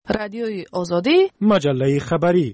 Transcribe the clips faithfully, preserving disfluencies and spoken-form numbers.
رادیوی آزادی، مجله خبری.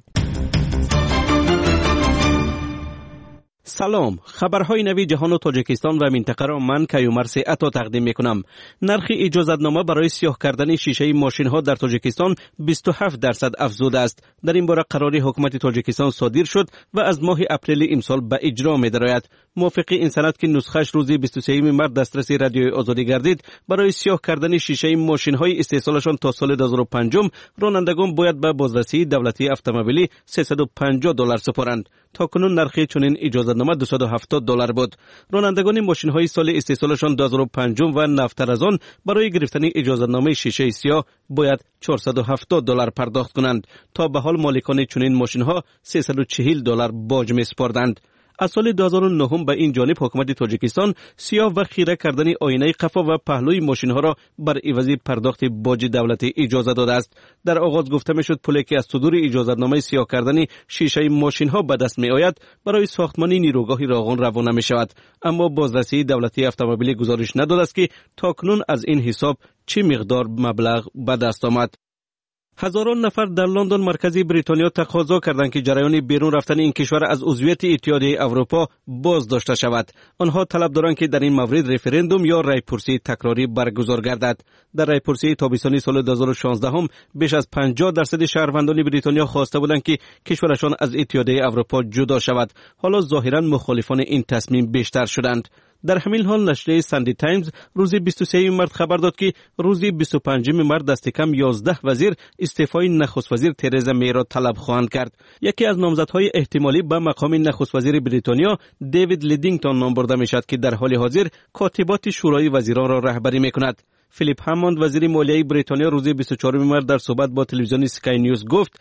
سلام، خبرهای نوی جهان و تاجیکستان و منطقه را من کیومرث عطا تقدیم میکنم. نرخ اجازتنامه برای سیاه کردن شیشه ماشین ها در تاجیکستان بیست و هفت درصد افزوده است. در این باره قراری حکومت تاجیکستان صادر شد و از ماه اپریل امسال به اجرا می‌دراید. موافق این سند که نسخه‌اش روزی بیست و سوم مارس دسترس رادیوی آزادی گردید، برای سیاه کردن شیشه ماشین های استحصالشان تا سال دو هزار و پنج رانندگان باید به بازرسی دولتی اتومبیلی سیصد و پنجاه دلار سپارند. تا کنون نرخ چنین اجازتنامه دویست و هفتاد دلار بود. رانندگان ماشین های سال استحصالشان دو هزار و پنج و نوتر از آن برای گرفتن اجازتنامه شیشه سیاه باید چهارصد و هفتاد دلار پرداخت کنند. تا به حال مالکان چنین ماشین ها سیصد و چهل دلار باج می‌سپردند. از سال دو هزار و نه به این جانب حکومت تاجیکستان سیاه و خیره کردن آینه قفا و پهلوی ماشین ها را بر عوض پرداخت باج دولتی اجازه داده است. در آغاز گفته میشد پولی که از صدور اجازتنامه سیاه کردن شیشه ماشین ها به دست می آید برای ساختمان نیروگاه راغون روانه می شود، اما بازرسی دولتی اتومبیلی گزارش نداده است که تاکنون از این حساب چه مقدار مبلغ به دست آمد. هزاران نفر در لندن مرکزی بریتانیا تقاضا کردند که جریان بیرون رفتن این کشور از عضویت اتحادیه اروپا باز داشته شود. آنها طلب دارند که در این مورد رفراندوم یا رایپرسی تکراری برگزار گردد. در رایپرسی تابستانی سال دو هزار و شانزده هم بیش از پنجاه درصد شهروندان بریتانیا خواسته بودند که کشورشان از اتحادیه اروپا جدا شود. حالا ظاهرا مخالفان این تصمیم بیشتر شدند. در همین حال نشریه ساندی تایمز روز بیست و سوم مارس خبر داد که روز بیست و پنجم مارس دست کم یازده وزیر استعفای نخست وزیر ترزا می را طلب خواهند کرد. یکی از نامزدهای احتمالی به مقام نخست وزیر بریتانیا دیوید لیدینگتون نام برده می شود که در حال حاضر کاتبات شورای وزیران را رهبری می کند. فیلیپ هاموند وزیر مالیه بریتانیا روز بیست و چهارم مارس در صحبت با تلویزیون سکای نیوز گفت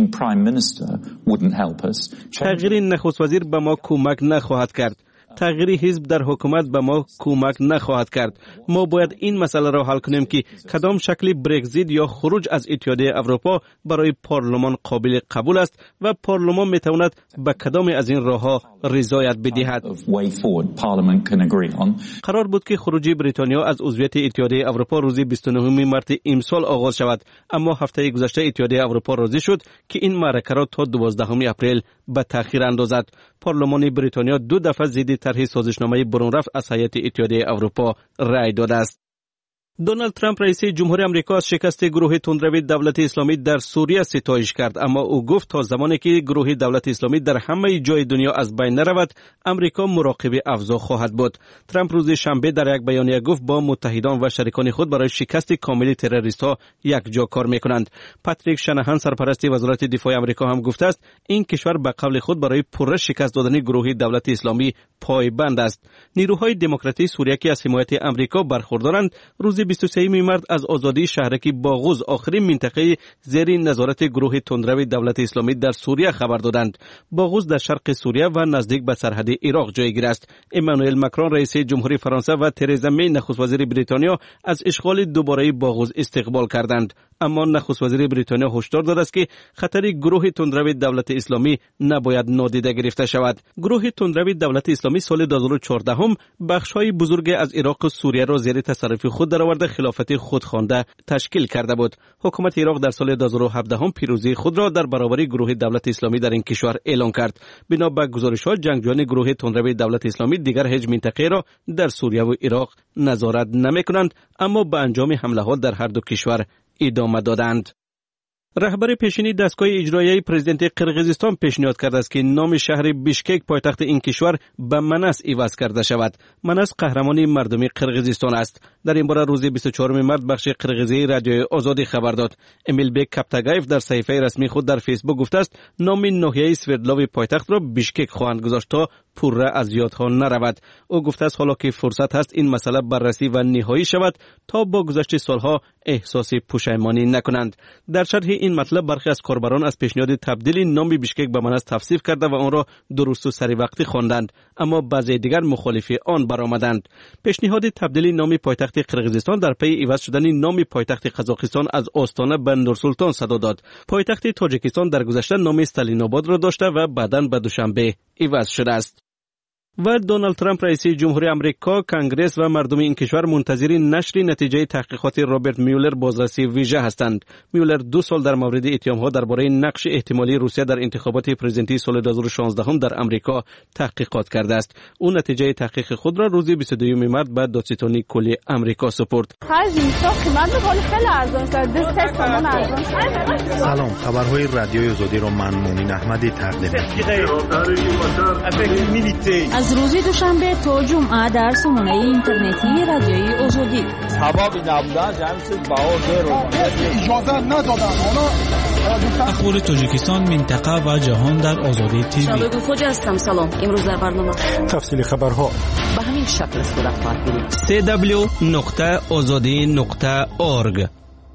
تغییر نخست وزیر به ما کمک نخواهد کرد. تغییر حزب در حکومت به ما کمک نخواهد کرد. ما باید این مسئله را حل کنیم که کدام شکل برگزیت یا خروج از اتحادیه اروپا برای پارلمان قابل قبول است و پارلمان می تواند به کدام از این راهها رضایت بدهد. قرار بود که خروج بریتانیا از عضویت اتحادیه اروپا روز بیست و نه مارس امسال آغاز شود، اما هفته گذشته اتحادیه اروپا راضی شد که این معرکه را تا دوازدهم اپریل به تأخیر اندازد. پارلمان بریتانیا دو دفعه ضد طرح سازشنامه برون رفت از هیئت اتحادیه اروپا رأی داده است. دونالد ترامپ رئیس جمهور آمریکا از شکست گروه تندروی دولت اسلامی در سوریه ستایش کرد، اما او گفت تا زمانی که گروه دولت اسلامی در همه جای دنیا از بین نرود، آمریکا مراقب افزا خواهد بود. ترامپ روز شنبه در یک بیانیه گفت با متحدان و شریکان خود برای شکست کامل تروریست‌ها یک جا کار می‌کنند. پاتریک شناهان سرپرست وزارت دفاع آمریکا هم گفته است این کشور به قول خود برای پررش شکست دادن گروه دولت اسلامی پایبند است. نیروهای دموکراتی سوریه که از حمایت آمریکا برخوردارند روز بیست و سوم مارس از آزادی شهرک باغوز، آخرین منطقه زیر نظارت گروه تندروی دولت اسلامی در سوریه خبر دادند. باغوز در شرق سوریه و نزدیک به سرحد عراق جایگیر است. امانوئل ماکرون رئیس جمهوری فرانسه و ترزا می نخست وزیر بریتانیا از اشغال دوباره باغوز استقبال کردند، اما نخست وزیر بریتانیا هشدار داده است که خطر گروه تندروی دولت اسلامی نباید نادیده گرفته شود. گروه تندروی دولت اسلامی سال دو هزار و چهارده هم بخش‌های بزرگ از عراق و سوریه را زیر تصرف خود درآورده خلافت خودخوانده تشکیل کرده بود. حکومت عراق در سال دو هزار و هفده هم پیروزی خود را در برابر گروه دولت اسلامی در این کشور اعلام کرد. بنا به گزارش‌ها جنگجویان گروه تندروی دولت اسلامی دیگر هیچ منطقه را در سوریه و عراق نظارت نمی‌کنند، اما به انجام حمله‌ها در هر دو کشور ادامه دادند. رهبر پیشینی دستگاه اجرایی پرزیدنت قرقیزستان پیشنهاد کرده است که نام شهر بیشکک پایتخت این کشور به منس عوض کرده شود. منس قهرمانی مردمی قرقیزستان است. در این باره روز بیست و چهارم مارس بخش قرقیزی رادیوی آزادی خبر داد. امیل بیک کپتاگایف در صفحه رسمی خود در فیسبوک گفته است نام ناحیه سوردلاو پایتخت را بیشکک خواهند گذاشت تا پوره از یادها نرود. او گفته است حالا که فرصت هست این مسئله بررسی و نهایی شود تا با گذشت سالها احساس پشیمانی نکنند. در شرح این مطلب برخی از کاربران از پیشنهاد تبدیل نام بیشکک به منس تفسیر کرده و آن را درست و سری وقتی خواندند، اما بعضی دیگر مخالف آن برآمدند. پیشنهاد تبدیل نام پایتخت قرقیزستان در پی عوض شدن نام پایتخت قزاقستان از آستانه به نورسلطان صدا داد. پایتخت تاجیکستان در گذشته نام استالیناباد را داشته و بعداً به دوشنبه عوض شده است. و دونالد ترامپ رئیس جمهوری آمریکا، کنگره و مردم این کشور منتظر نشر نتیجه تحقیقات رابرت میولر بازرسی ویژه هستند. میولر دو سال در مورد اتهام‌ها درباره نقش احتمالی روسیه در انتخابات پرزیدنتی سال دو هزار و شانزده در آمریکا تحقیقات کرده است. او نتیجه تحقیق خود را روز بیست و دوم مارس به دادستانی کلی آمریکا سپرد. سلام، خبرهای رادیوی آزادی را من مومن احمدی تقدیم می‌کنم. از روز دوشنبه تا جمعه در سامانه اینترنتی رادیوی آزادی. سبب نبودن جمعیت بهار رو اجازه ندادن. اخبار تاجیکستان، منطقه و جهان در آزادی تیوی. شبکه خوج هستم. سلام. امروز در برنامه تفصیل خبرها به همین شکل صورت خواهد سی دبلیو نقطه آزادی نقطه اورگ.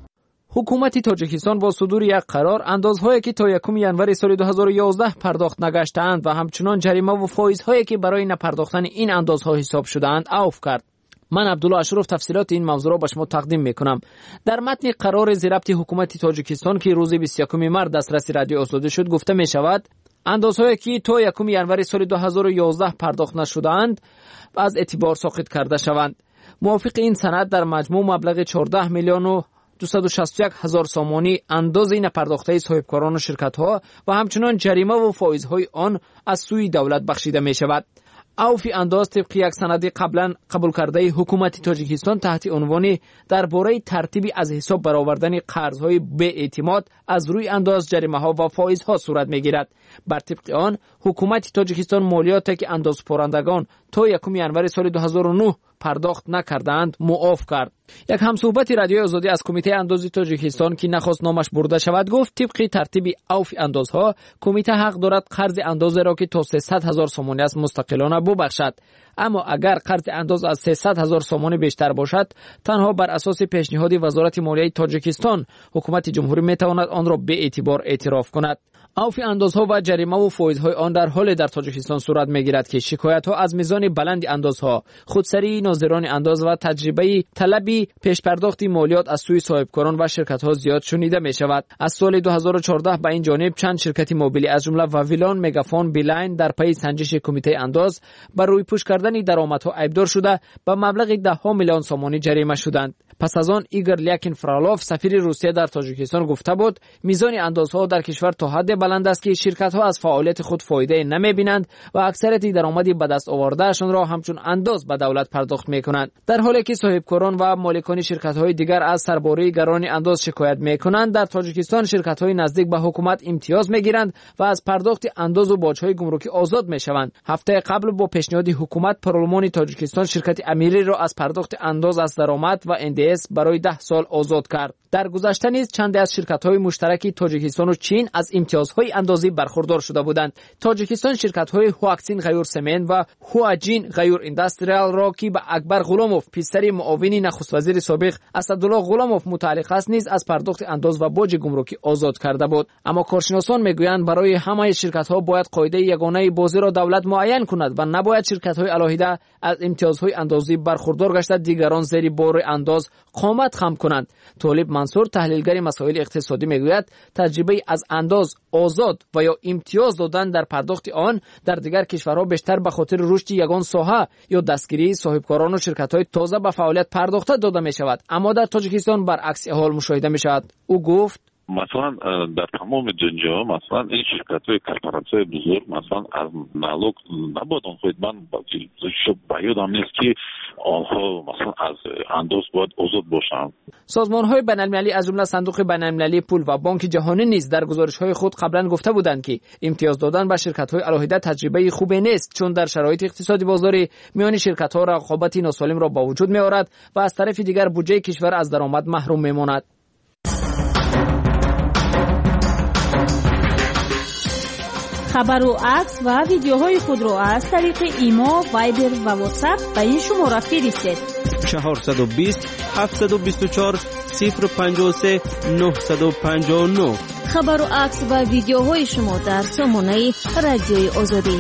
حکومت تاجیکستان با صدور یک قرار اندازهایی که تا یکم ژانویه سال دو هزار و یازده پرداخت نگشتند و همچنان جریمه و فایزهایی که برای نپرداختن این اندازها حساب شده‌اند عفو کرد. من عبدالله اشرف تفصیلات این موضوع را به شما تقدیم میکنم. در متن قرار ضبط حکومت تاجیکستان که روز بیست و یکم مارس دسترس رادیو آزادی شد گفته می شود اندازهایی که تا یکم ژانویه سال دو هزار و یازده پرداخت نشده‌اند از اعتبار ساقط کرده شوند. موافق این سند در مجموع مبلغ چهارده میلیون و دویست و شصت و یک هزار سامانی اندازه نپرداخته صاحبکاران و شرکت‌ها و همچنان جریمه و فایزهای آن از سوی دولت بخشیده می شود. عفو انداز طبق یک سند قبلا قبول کرده حکومت تاجیکستان تحت عنوان درباره ترتیبی از حساب برآوردن قرض‌های بی اعتماد از روی انداز جریمه‌ها و فایزها صورت می‌گیرد. بر طبق آن حکومت تاجیکستان مالیاتی که اندازپرندگان تا یکم ژانویه سال دو هزار و نه پرداخت نکردند معاف کرد. یک همصحبت رادیو آزادی از کمیته اندازی تاجیکستان که نخواست نامش برده شود گفت طبق ترتیب عفو اندازها کمیته حق دارد قرض اندازه را که تا سیصد هزار سامانی است مستقلانه ببخشد، اما اگر قرض انداز از سیصد هزار سامانی بیشتر باشد تنها بر اساس پیشنهاد وزارت مالیه تاجیکستان حکومت جمهوری میتواند آن را به اعتبار اعتراف کند. عفو اندازها و جریمه و فایزهای آن در حال در تاجیکستان صورت میگیرد که شکایت‌ها از میزان بلند اندازها، خودسری ناظران انداز و تجربه طلبی پیش پرداخت مالیات از سوی صاحبکاران و شرکت‌ها زیاد شنیده می‌شود. از سال دو هزار و چهارده به این جانب چند شرکت موبیلی از جمله واویلان، مگافون، بیلاین در پی سنجش کمیته انداز بر روی پوش کردن درآمدها عیبدار شده به مبلغ ده میلیون سامانی جریمه شدند. پس از آن ایگور لیاکین فرالاف سفیر روسیه در تاجیکستان گفته بود میزان اندازها در کشور تا حد بلند است که شرکت‌ها از فعالیت خود فایده نمی‌بینند و اکثریت درآمدی به دست آوردهشان را همچون انداز به دولت پرداخت می‌کنند، در حالی که صاحبکاران و مالکان شرکت‌های دیگر از سرباره گران انداز شکایت می‌کنند. در تاجیکستان شرکت‌های نزدیک به حکومت امتیاز می‌گیرند و از پرداخت انداز و باج‌های گمرکی آزاد می‌شوند. هفته قبل با پیشنهاد حکومت پارلمان تاجیکستان شرکت امیری را از پرداخت انداز از درآمد و ان دی اس برای ده سال آزاد کرد. در گذشته نیز چند از شرکت‌های مشترک تاجیکستان و چین از امتیازهای اندازی برخوردار شده بودند. تاجیکستان شرکت‌های هواکسین غیور سمنت و هواجین غیور اندستریال را که به اکبر غلاموف پسر معاون نخست وزیر سابق اسدالله غلاموف متعلق است نیز از پرداخت انداز و باج گمرکی آزاد کرده بود. اما کارشناسان میگویند برای همه شرکت‌ها باید قاعده یگانه بازی را دولت معین کند و نباید شرکت‌های علاهیده از امتیازهای اندازی برخوردار گشته دیگران زیر بار انداز قامت خم کنند. طالب منصور تحلیلگر مسائل اقتصادی میگوید تجربه از انداز آزاد و یا امتیاز دادن در پرداخت آن در دیگر کشورها بیشتر به خاطر رشد یگان ساحه یا دستگیری صاحبکاران و شرکت‌های تازه به فعالیت پرداخته داده می شود، اما در تاجیکستان برعکس حال مشاهده می شود. او گفت مثلا در تمام دنیا مثلا این شرکت‌های کارپوراسیون بزرگ مثلا از نالوگ نباید خود من شب بیادم نیست که آنها مثلا از انداز باید آزاد باشند. سازمان‌های بین‌المللی از جمله صندوق بین‌المللی پول و بانک جهانی نیز در گزارش‌های خود قبلا گفته بودند که امتیاز دادن به شرکت‌های علاهیده تجربه خوبی نیست، چون در شرایط اقتصادی بازاری میان شرکت‌ها رقابت ناسالم را با وجود می‌آورد و از طرف دیگر بودجه کشور از درآمد محروم می‌ماند. خبر و عکس و ویدیوهای خود را از طریق ایما، وایبر و واتساپ به این شماره فرستید: چهارصد و بیست هفتصد و بیست و چهار صفر پنجاه و سه نهصد و پنجاه و نه. خبر و عکس و ویدیوهای شما در سامانه رادیوی آزادی.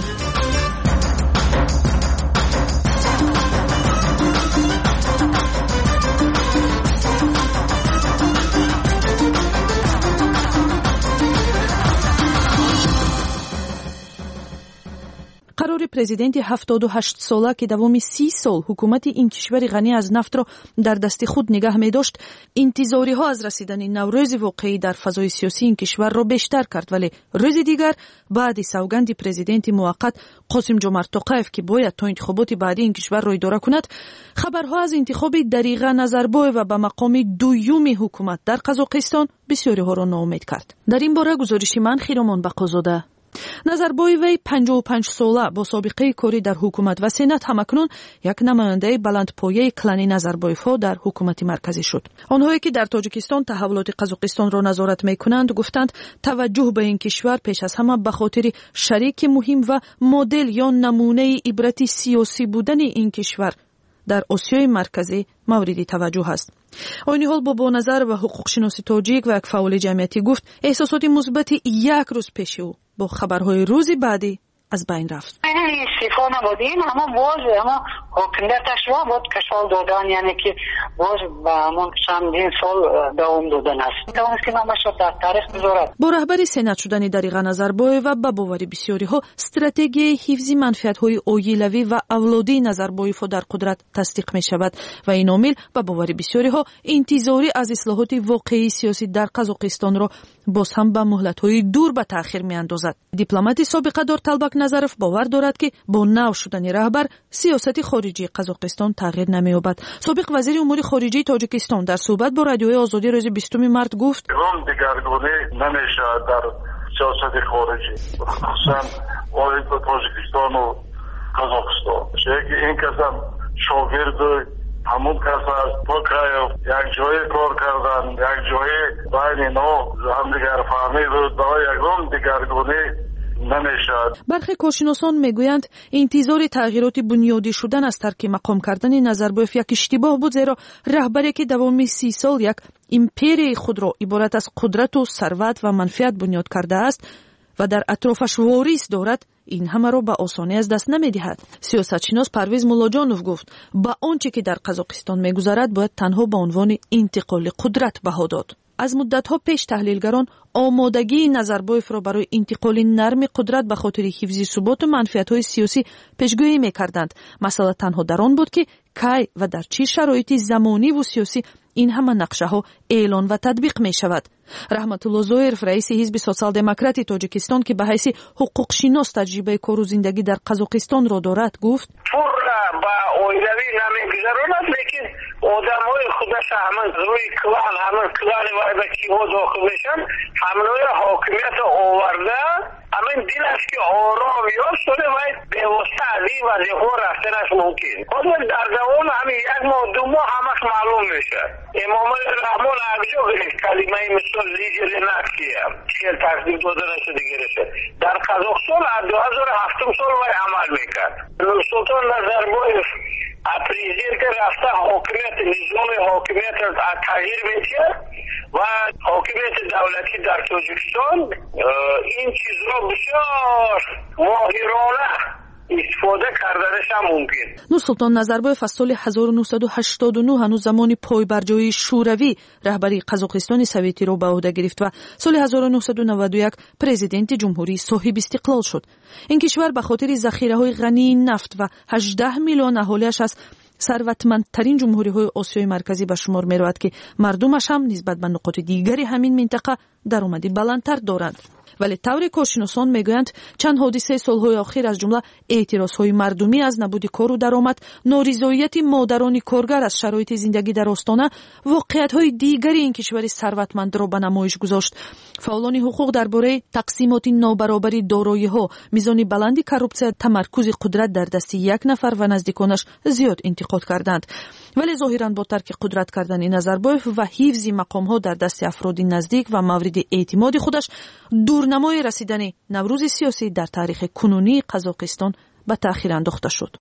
قرار президенти ҳафтоду ҳашт сола ки давоми سی сол ҳукумати ин кишвари ғанӣ аз нафтро дар дасти худ нигаҳ медошт, интизориҳо аз расидани наврӯзи воқеӣ дар фазои сиёсии ин кишварро бештар кард. вале рӯзи дигар баъди савганди президенти муваққат қосимҷомарт тоқаев ки бояд то интихоботи баъди ин кишварро идора кунад, хабарҳо аз интихоби Дариға Назарбоева ба мақоми дуюми ҳукумат дар Қазоқистон бисёриҳоро ноумед кард. дар ин бора гузориши ман Хиромон Бақозода. Назарбоевай панҷоҳу панҷ сола бо собиқаи кори дар ҳукумат ва сенат ҳамакнун як намояндаи баландпояи клани Назарбоевҳо дар ҳукумати марказӣ шуд. онҳое ки дар Тоҷикистон таҳаввулоти Қазоқистонро назорат мекунанд гуфтанд таваҷҷӯҳ ба ин кишвар пеш аз ҳама ба хотири шарики муҳим ва модел ё намунаи ибрати сиёсӣ будани ин кишвар дар Осиёи марказӣ мавриди таваҷҷӯҳ аст. ойниҳол бобоназар ва ҳуқуқшиноси тоҷик ва як фаъоли ҷамъиятӣ гуфт эҳсосоти мусбати як рӯз пеши ӯ бо хабарҳои рӯзи баъдӣ از بین رفت. این استعفا نبودیم اما باز اما حکومتش وا بود کشال دادن یعنی که باز با همون چندین سال دوام دادن است. توانست که نامش را در تاریخ بذارد. با رهبری سنت شدن دریغا نظربایف و با باوری بسیاری‌ها استراتژی حفظ منفعت‌های اویلوی و اولادی نظربایف در قدرت تصدیق می‌شود و این عامل با باوری بسیاری‌ها انتظاری از اصلاحات واقعی سیاسی در قزاقستان را باز هم با مهلت‌های دور به تأخیر می‌اندازد. دیپلمات سابق دار طلبک نظرف باور دارد که با نو شدن رهبر سیاست خارجی قزاقستان تغییر نمی‌یابد. سابق وزیر امور خارجه تاجیکستان در صحبت با رادیوی آزادی روز بیستم مارس گفت: "اون دیگرگونه نمیشه در سیاست خارجی، خصوصا وارد تاجیکستان و قزاقستان. چه این کسان شاگرد همون کس از توکایو یک جای کار کردن، یک جای بین اینا هم دیگر فهمید و یکم دیگرگونه نمیشد." برخی کارشناسان میگویند انتظار تغییرات بنیادی شدن از ترک مقام کردن نظربایف یک اشتباه بود، زیرا رهبری که دوام سی سال یک ایمپری خود را عبارت از قدرت و ثروت و منفعت بنیاد کرده است و در اطرافش واریث دارد، این همه را به آسانی از دست نمیدهد. سیاستشناس پرویز مولاجانوف گفت با آنچه که در قزاقستان میگذرد باید تنها به عنوان انتقال قدرت بها داد. از مدت‌ها پیش تحلیلگران آمادگی نظربایف را برای انتقال نرم قدرت به خاطر حفظ ثبات و منفعت‌های سیاسی پیشگویی می‌کردند. مسئله تنها در آن بود که کی و در چه شرایط زمانی و سیاسی این همه نقشه‌ها اعلان و تطبیق می‌شود. رحمت الله زویرف رئیس حزب سوسیال دموکراتی تاجیکستان که به حیث حقوق شناس تجربه کار و زندگی در قزاقستان را دارد گفت: با اویلوی نمیگذراند، لیکن آدم‌های خودش همه روی کلان همه کلان وارد کیها داخل میشن، همه حاکمیت آورده، همین دلش که آرام یافت شده و به واسطه از این وظیفه رفتنش ممکن. خود در دوام همین یک ماه دو ماه همش معلوم میشه. امام رحمان عبجو کلمه مثل لیجر نکیه خیلی تصدیق داده نشده گرفته. در قزاقستان از دو هزار و هفت سال وی عمل میکرد. نورسلطان نظربایف اپریزیر که رفته حاکمیت نظام حاکمیت تغییر میشه و حاکمیت دولتی در تاجیکستان این چیز را بسیار ماهرانه استفاده کردنش هم ممکن. نورسلطان نظربایف از سال هزار و نهصد و هشتاد و نه هنوز زمان پایبرجایی شوروی رهبری قزاقستان سوویتی را به عهده گرفت و سال هزار و نهصد و نود و یک پرزیدنت جمهوری صاحب استقلال شد. این کشور به خاطر ذخیره‌های غنی نفت و هجده میلیون اهالیش از ثروتمندترین جمهوری‌های آسیای مرکزی به شمار می‌رود که مردمش هم نسبت به نقاط دیگری همین منطقه درآمدی بلندتر دارند. ولی طور کارشناسان میگویند چند حادثه سالهای اخیر از جمله اعتراضهای مردمی از نبود کار و درآمد، نارضایتی مادران کارگر از شرایط زندگی در آستانه، واقعیت‌های دیگری این کشور ثروتمند را به نمایش گذاشت. فعالان حقوق درباره تقسیمات نابرابری دارایی‌ها، میزان بلندی کروپسیا، تمرکز قدرت در دست یک نفر و نزدیکانش زیاد انتقاد کردند. ولی ظاهراً با ترک قدرت کردن نظربایف و حفظ مقام‌ها در دست افراد نزدیک و مورد اعتماد خودش، دورنمای رسیدن نوروز سیاسی در تاریخ کنونی قزاقستان به تأخیر انداخته شد.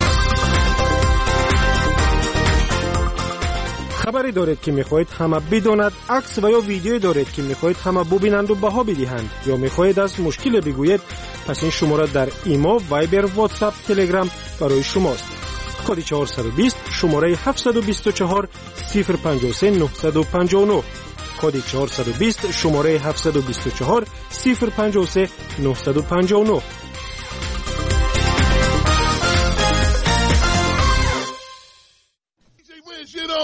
خبری دارید که میخواهید همه بداند، عکس و یا ویدیویی دارید که میخواهید همه ببینند و بها بدهند، یا میخواهید از مشکل بگویید، پس این شماره در ایما، وایبر، واتساپ، تلگرام برای شماست. کد چهارصد و بیست شماره هفتصد و بیست و چهار صفر پنجاه و سه نهصد و پنجاه و نه. کد چهارصد و بیست شماره هفتصد و بیست و چهار صفر پنجاه و سه نهصد و پنجاه و نه.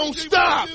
don't stop.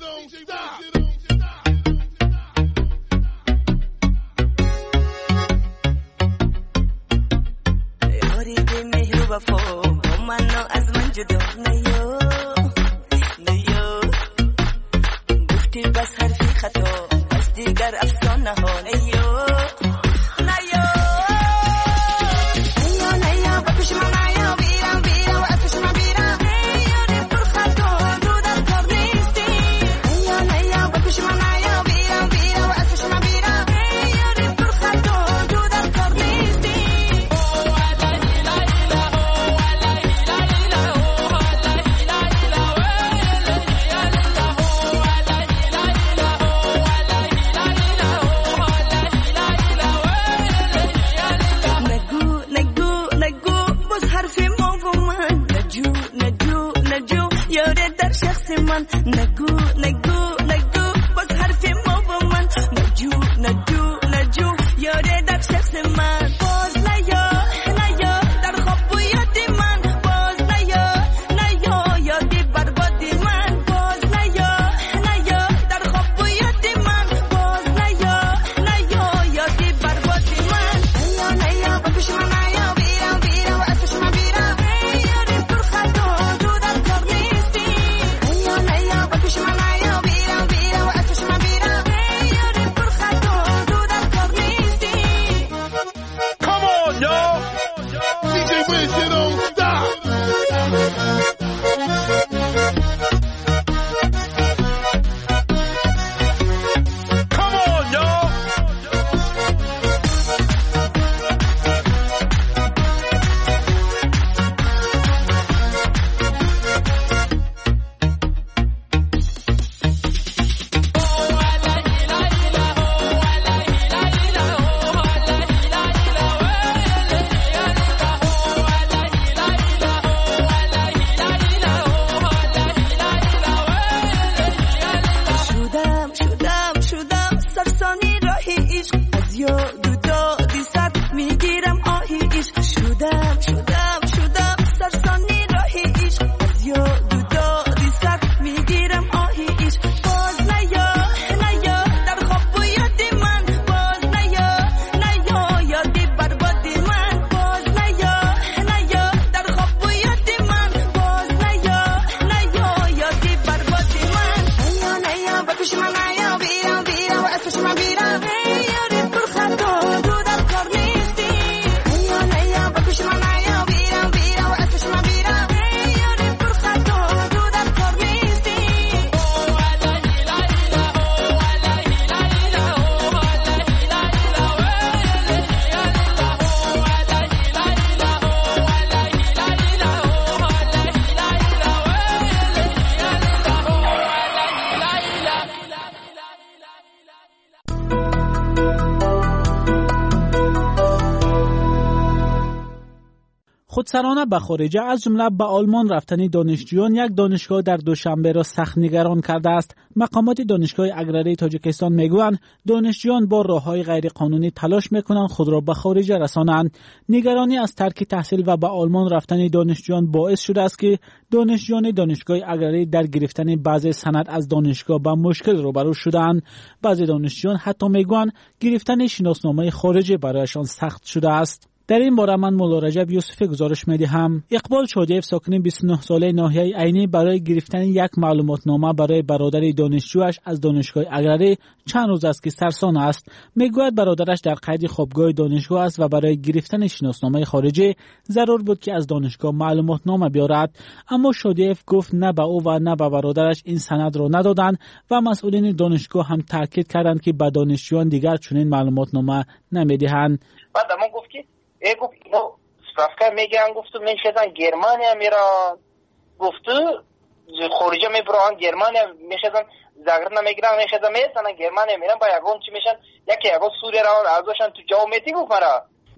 خودسرانه به خارج از جمله به آلمان رفتن دانشجویان یک دانشگاه در دوشنبه را سخت نگران کرده است. مقامات دانشگاه اگرری تاجیکستان میگویند دانشجویان با راههای غیر قانونی تلاش میکنند خود را به خارج رسانند. نگرانی از ترک تحصیل و به آلمان رفتن دانشجویان باعث شده است که دانشجویان دانشگاه اگرری در گرفتن بعضی سند از دانشگاه با مشکل روبرو شدند. بعضی دانشجویان حتی میگویند گرفتن شناسنامه خارجی برایشان سخت شده است. در این باره من مولا رجب یوسفی گزارش می‌دهم. اقبال شادیف ساکن بیست و نه ساله ناحیه عینی برای گرفتن یک معلوماتنامه برای برادر دانشجویش از دانشگاه اگرری چند روز است که سرسان است. میگوید برادرش در قید خوابگاه دانشگاه است و برای گرفتن شناسنامه خارجی ضرور بود که از دانشگاه معلوماتنامه بیارد، اما شادیف گفت نه به او و نه به برادرش این سند را ندادند و مسئولین دانشگاه هم تاکید کردند که به دانشجویان دیگر چنین معلوماتنامه نمیدهند. بعد من گفت که ای گفت اینو سپرافکر میگن، گفتو میشدن گرمانیا میرا، گفتو خارجه میبران گرمانیا میشدن زاگرب نمیگیرن، میشدن میسن گرمانیا میرن با یگون چی میشن یکی یگون سوریه را ازشان تو جاو میتی گفت مرا.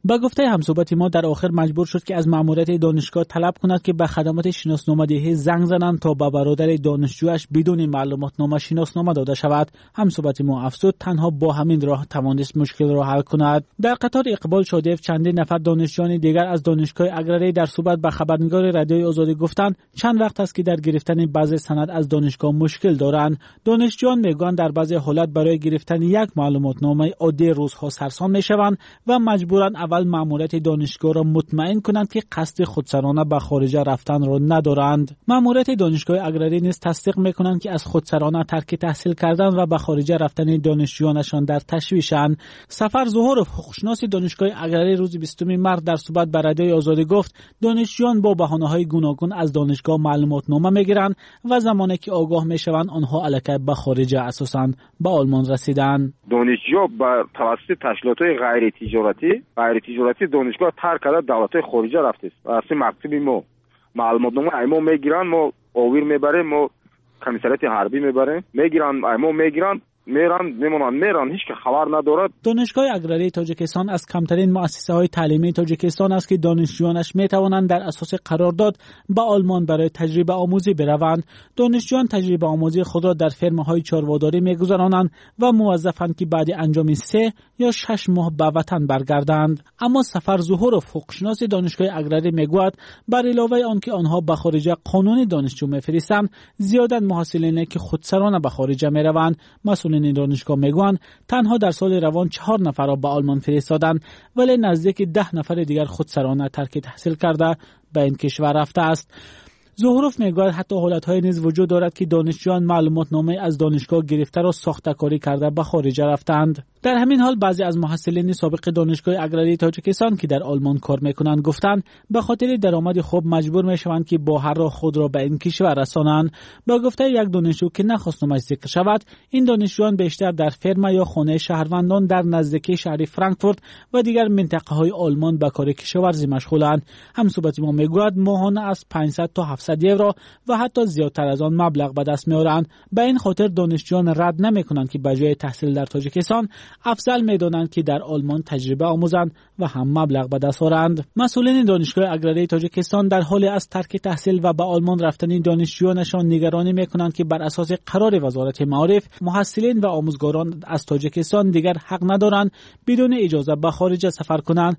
با گفته همصحبت ما در آخر مجبور شد که از ماموریت دانشگاه طلب کند که به خدمات شناسنامه‌دهی زنگ زنند تا به برادر دانشجویش بدون معلوماتنامه شناسنامه داده شود. همصحبت ما افزود تنها با همین راه توانست مشکل را حل کند. در قطار اقبال شادیف چندین نفر دانشجویان دیگر از دانشگاه اگرری در صحبت با خبرنگار رادیوی آزادی گفتند چند وقت است که در گرفتن بعضی سند از دانشگاه مشکل دارند. دانشجویان میگویند در بعضی حالات برای گرفتن یک معلوماتنامه عادی روزها سرسام میشوند و مجبورند اول ماموریت دانشگاه را مطمئن کنند که قصد خودسرانه به خارج رفتن را ندارند. ماموریت دانشگاه اگرری نیز تصدیق میکنند که از خودسرانه ترک تحصیل کردن و به خارج رفتن دانشجویانشان در تشویشند. سفر ظهورف، حقوقشناس دانشگاه اگرری روز بیستم مارس در صحبت با رادیوی آزادی گفت دانشجویان با بهانه‌های گوناگون از دانشگاه معلوماتنامه میگیرند و زمانی که آگاه میشوند آنها الکی به خارج اساساً به آلمان رسیدند. دانشجو با توسط تشکیلات‌های غیر تجارتی غیر تجارتی دانشگاه ترک کرده دولت‌های خارجی رفته است. اصلا مکتب ما معلوماتنامه ایمو میگیرن، ما آویر میبریم، ما کمیسریت حربی میبریم، میگیرن ایمو میگیرن میرن میمونن میرن هیچ که خبر ندارد. دانشگاه اگرری تاجیکستان از کمترین مؤسسه های تعلیمی تاجیکستان است که دانشجویانش می توانند در اساس قرارداد به آلمان برای تجربه آموزی بروند. دانشجویان تجربه آموزی خود را در فرم‌های چاره‌واداری میگذرانند و موظفند که بعد انجام سه یا شش ماه به وطن برگردند. اما سفر ظهور حقوقشناس دانشگاه اگرری میگوید بر علاوه آنکه آنها به خارج قانونی دانشجو میفرستند، زیادا محصلینی که خودسرانه به خارج میروند. مسئولین دانشگاه میگویند تنها در سال روان چهار نفر را به آلمان فرستادند ولی نزدیک ده نفر دیگر خودسرانه ترک تحصیل کرده به این کشور رفته است. زهروف میگوید حتی حالت‌های نیز وجود دارد که دانشجویان معلوماتنامه از دانشگاه گرفته را ساخته‌کاری کرده به خارج رفتند. در همین حال بعضی از محصلین سابق دانشگاه اگرری تاجیکستان که در آلمان کار میکنند گفتند به خاطر درآمد خوب مجبور میشوند که با هر راه خود را به این کشور رسانند. با گفته یک دانشجو که نخواست نامش ذکر شود، این دانشجویان بیشتر در فرما یا خانه شهروندان در نزدیکی شهر فرانکفورت و دیگر منطقه‌های آلمان به کار کشاورزی مشغولند. همصحبت ما میگوید ماهانه از پانصد تا هفتصد یورو و حتی زیادتر از آن مبلغ به دست میارند. به این خاطر دانشجویان رد نمیکنند که به جای تحصیل در تاجیکستان افضل میدانند که در آلمان تجربه آموزند و هم مبلغ به دست آورند. مسئولین دانشگاه اگرری تاجیکستان در حال از ترک تحصیل و به آلمان رفتن دانشجویانشان نگرانی میکنند که بر اساس قرار وزارت معارف محصلین و آموزگاران از تاجیکستان دیگر حق ندارند بدون اجازه به خارج سفر کنند.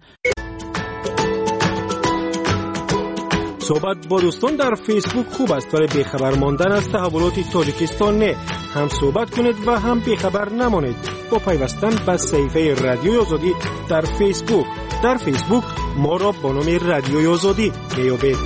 صحبت با دوستان در فیسبوک خوب است ولی بیخبر ماندن از تحولات تاجیکستان نه. هم صحبت کنید و هم بیخبر نمانید با پیوستن به صفحه رادیوی آزادی در فیسبوک. در فیسبوک ما را با نام رادیوی آزادی میابید.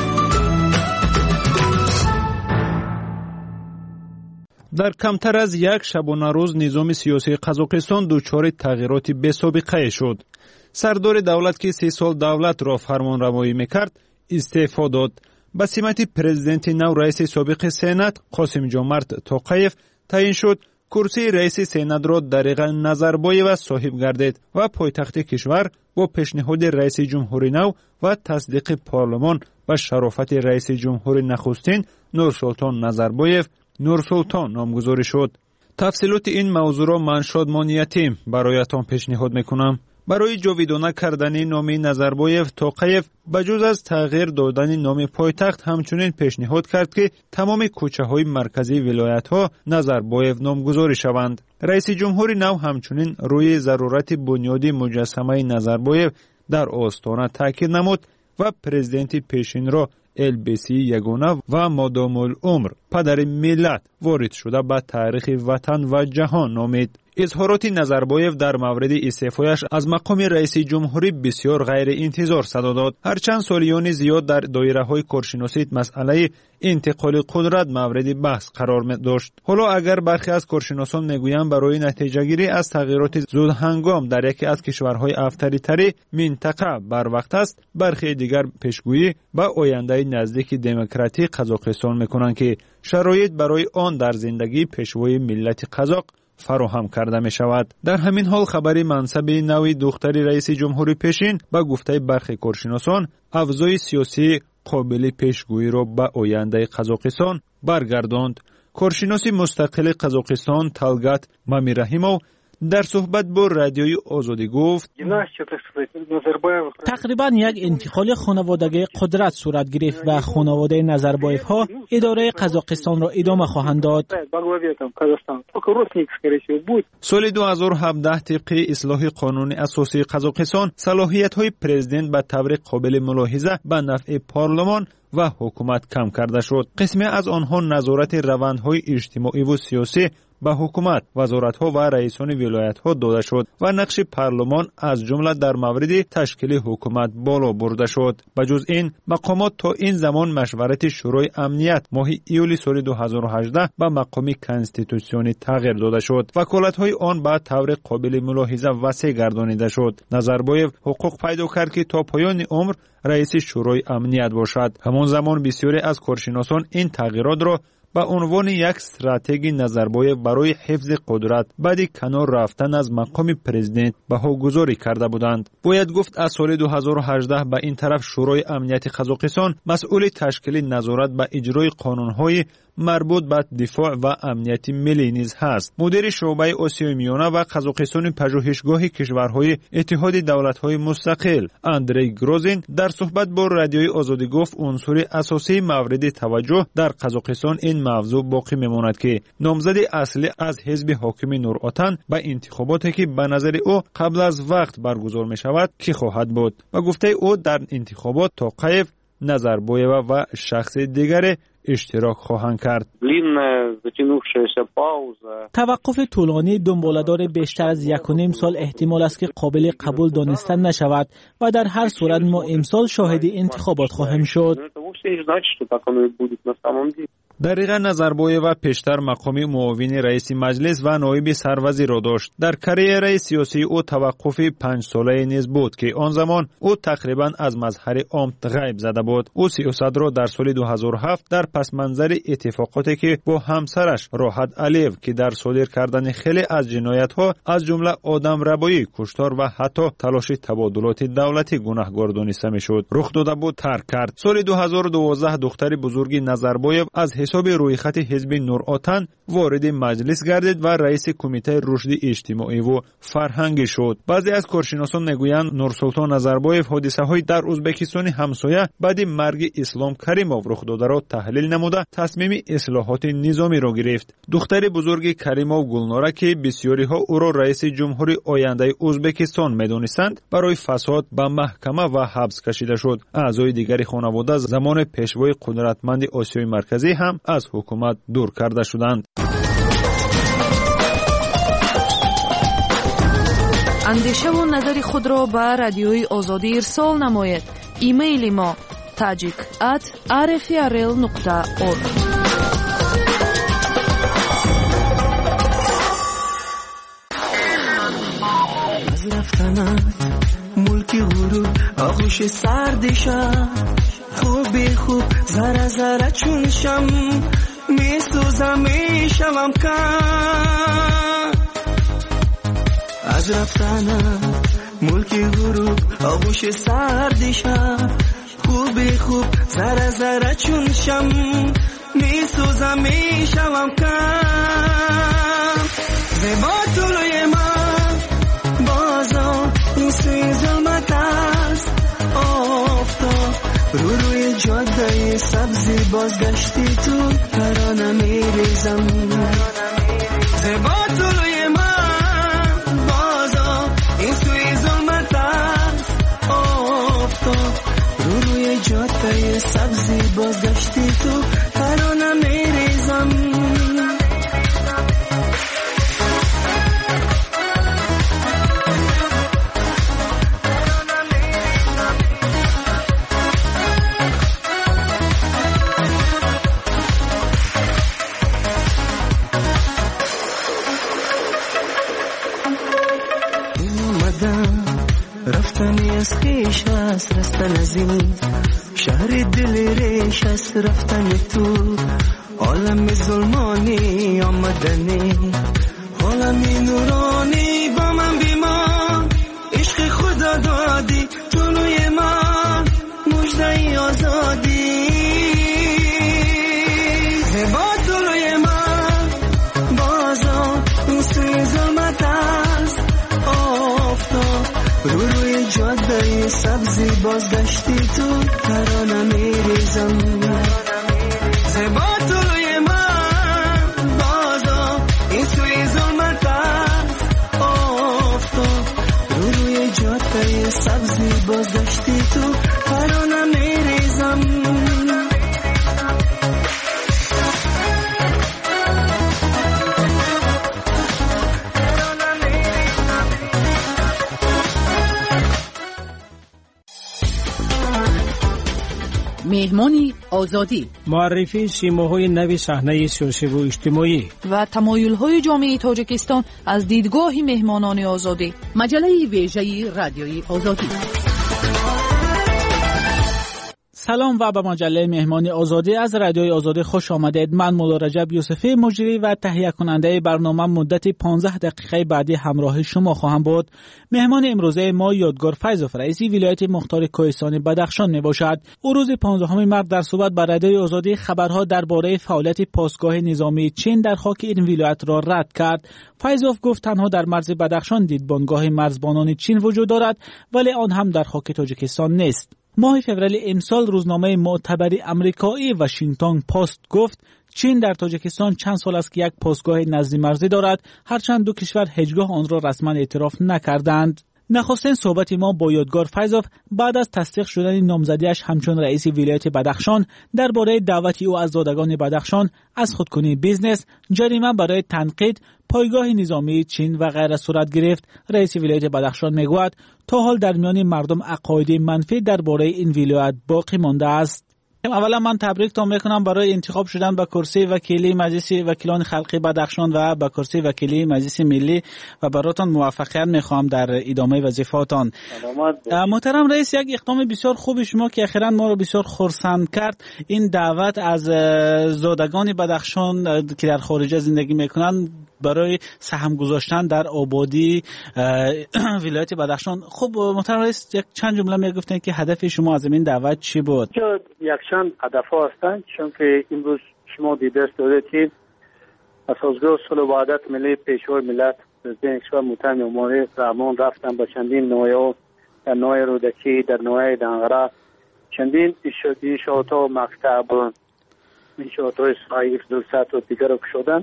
در کمتر از یک شبانه روز نظام سیاسی قزاقستان دچار تغییرات بی‌سابقه شد. سردار دولت که سه سال دولت را فرمانروایی میکرد استعفا داد. به سمت پرزیدنت نو رئیس سابق سنات قاسم جمارت توقیف تعیین شد. کرسی رئیس سنات را دریغ نظربایو صاحب گردید و پایتخت کشور با پیشنهاد رئیس جمهوری نو و تصدیق پارلمان و شرافت رئیس جمهور نخستین نورسولطان نظربایف نورسولطان نامگذاری شد. تفصیلات این موضوع را من شادمان یتیم برایتان پیشنهاد میکنم. برای جاویدانه کردن نام نظربایف توقیف بجز از تغییر دادن نام پایتخت همچنین پیشنهاد کرد که تمام کوچه های مرکزی ولایت ها نظربایف نامگذاری شوند. رئیس جمهور نو همچنین روی ضرورت بنیادی مجسمه نظربایف در آستانه تاکید نمود و پرزیدنت پیشین را البسی یگانه و مادام العمر پدر ملت وارد شده به تاریخ وطن و جهان نامید. اظهارات نظربایف در مورد استعفایش از مقام رئیس جمهوری بسیار غیر انتظار صدا داد. هرچند سالیان زیاد در دایره های کارشناسی مسئله انتقال قدرت مورد بحث قرار داشت. حالا اگر برخی از کارشناسان میگویند برای نتیجه گیری از تغییرات زود هنگام در یکی از کشورهای افطری‌تری منطقه بر وقت است، برخی دیگر پیشگویی به آینده نزدیک دموکراتی قزاقستان میکنند که شرایط برای آن در زندگی پیشوای ملت قزاق فراهم کرده می شود. در همین حال خبری منصب نوی دختر رئیس جمهوری پیشین با گفته برخی کارشناسان افزای سیاسی قابل پیشگویی را به آینده قزاقستان برگرداند. کارشناس مستقل قزاقستان تالگات مامیرحیموف در صحبت با رادیوی آزادی گفت تقریبا یک انتقال خانوادگی قدرت صورت گرفت و خانواده نظربایف ها اداره قزاقستان را ادامه خواهند داد. سال دو هزار و هفده طبق اصلاح قانون اساسی قزاقستان صلاحیت های پرزیدنت به طور قابل ملاحظه به نفع پارلمان و حکومت کم کرده شد. قسمی از آنها نظارت روندهای اجتماعی و سیاسی به حکومت، وزارت‌ها و رئیسان ولایت‌ها داده شد و نقش پارلمان از جمله در مورد تشکیل حکومت بالا برده شد. بجز این مقامات تا این زمان مشورت شورای امنیت ماه ایولی سال دو هزار و هجده به مقام کنستیتوسیونی تغییر داده شد. وکالت‌های آن به طور قابل ملاحظه وسیع گردانیده شد. نظربایف حقوق پیدا کرد که تا پایان عمر رئیس شورای امنیت باشد. همان زمان بسیاری از کارشناسان این تغییرات را به عنوان یک استراتژی نظربایف برای حفظ قدرت بعد کنار رفتن از مقام پرزیدنت بهاگذاری کرده بودند. باید گفت از سال دو هزار و هجده به این طرف شورای امنیت قزاقستان مسئول تشکیل نظارت به اجرای قانون‌های مربوط به دفاع و امنیت ملی نیز هست. مدیر شعبه آسیای میانه و قزاقستان پژوهشگاه کشورهای اتحاد دولت‌های مستقل اندری گروزین در صحبت با رادیوی آزادی گفت عنصر اساسی مورد توجه در قزاقستان این موضوع باقی میماند که نامزد اصلی از حزب حاکم نورآتن به انتخاباتی که به نظر او قبل از وقت برگزار می شود کی خواهد بود و گفته او در انتخابات توقیف نظربایف و شخص دیگر اشتراک خواهند کرد. توقف طولانی دنباله‌دار بیشتر از یک و نیم سال احتمال است که قابل قبول دانستن نشود و در هر صورت ما امسال شاهد انتخابات خواهیم شد. دقیقا نظربایف و پیشتر مقام معاون رئیس مجلس و نایب سروزیر را داشت. در کارییر سیاسی او توقف پنج ساله نیز بود که آن زمان او تقریبا از مظهر عام غیب زده بود. او سیاست را در سال دو هزار و هفت در پس منظر اتفاقاتی که با همسرش راحت علیو که در صادر کردن خیلی از جنایت‌ها از جمله آدم ربایی، کشتار و حتی تلاش تبادلات دولتی گناهکار دانسته می‌شد رخ داده بود ترک کرد. سال دو هزار و دوازده دختر بزرگ نظربایف از حساب رویخط حزب نورآتن وارد مجلس گردید و رئیس کمیته رشد اجتماعی و فرهنگی شد. بعضی از کارشناسان میگویند نورسلطان نظربایف حادثه‌های در ازبکستان همسایه بعد مرگ اسلام کریموف رخ داده را تحلیل نموده تصمیم اصلاحات نظامی را گرفت. دختر بزرگ کریموف گلناره که بسیاری ها او را رئیس جمهوری آینده ازبکستان می‌دانستند برای فساد به محکمه و حبس کشیده شد. اعضای دیگری خانواده زمان پیشوای قدرتمند آسیای مرکزی هم از حکومت دور کرده شدند. اندیشه و نظر خود را به رادیوی آزادی ارسال نمایید. ایمیل ما tajik at r f r l nokta org. از رفتنت ملکی غرور آغوش سردشم خوبی خوب زره زره چون شم میسوزم میشوم کم از رفتنت ملکی غروب آغوش سردشم خوبی خوب زره زره چون شم میسوزم میشوم کم زیبا طلوی من بازا این سوی ظلمت است آفتاب رو روی جاده سبزی بازگشتی تو ترانه میریزم زیبا طلوی من بازا این سوی ظلمت است آفتاب رو روی جاده سبزی بازگشتی تو ترانه میریزم رفتنی از خیش است رستن از این شهر دل ریش است رفتن تو عالم ظلمانی آمدنی عالم نورانی با من بیمان عشق خدا دادی طلوی من مژده آزادی زیبا طلوی من بازا این سوی ظلمت رو روی جاده سبزی بازگشتی تو ترانه میریزم زیبا توی من بازا این توی ظلمت آفتاب رو روی جاده سبزی بازگشتی تو ترانه میریزم مهمانی آزادی، معرفی سیماهای نو صحنه سیاسی و اجتماعی و تمایل‌های جامعه تاجیکستان از دیدگاه مهمانان آزادی. مجله ویژه رادیوی آزادی. سلام و به مجله مهمانی آزادی از رادیوی آزادی خوش آمدید. من مولا رجب یوسفی مجری و تهیه کننده برنامه مدت پانزده دقیقه بعدی همراه شما خواهم بود. مهمان امروزه ما یادگار فیضوف رئیسی ولایت مختار کوهستان بدخشان می باشد. او روز پانزدهم مارس در صحبت با رادیوی آزادی خبرها درباره فعالیت پاسگاه نظامی چین در خاک این ولایت را رد کرد. فیضوف گفت تنها در مرز بدخشان دیدبانگاه مرزبانان چین وجود دارد ولی آن هم در خاک تاجیکستان نیست. ماه فوریه امسال روزنامه معتبری امریکایی واشنگتن پست گفت چین در تاجیکستان چند سال است که یک پاسگاه نزدی مرزی دارد، هرچند دو کشور هیچگاه آن را رسما اعتراف نکردند. نخستین صحبت ما با یادگار فیضوف بعد از تصدیق شدن نامزدیش همچون رئیس ولایت بدخشان درباره دعوت او از زادگان بدخشان از خودکنی بیزنس، جریمه برای تنقید، پایگاه نظامی چین و غیره صورت گرفت. رئیس ولایت بدخشان میگوید تا حال در میان مردم عقاید منفی درباره این ولایت باقی مانده است. اولا من تبریکتان میکنم برای انتخاب شدن به کرسی وکیلی مجلس وکیلان خلقی بدخشان و به کرسی وکیلی مجلس ملی و براتون موفقیت میخوام در ادامه وظیفه‌تان. محترم رئیس، یک اقدام بسیار خوب شما که اخیراً ما رو بسیار خرسند کرد، این دعوت از زادگان بدخشان که در خارج زندگی میکنن برای سهم گذاشتن در آبادی ولایت بدخشان. خب محترم رئیس، یک چند جمله میگفتن که هدف شما از این دعوت چی بود؟ یک چند هدف ها هستند، چون که امروز شما دیده دارید که اساسگاه صلح و وحدت ملی پیشوای ملت پرزیدنت کشور محترم عمری رحمان رفتن به چندین نوعه در نوع رودکی، در نوع دنغره، چندین انشاءات ها، مکتب، انشاءات های صحیح درست و دیگر رو شدن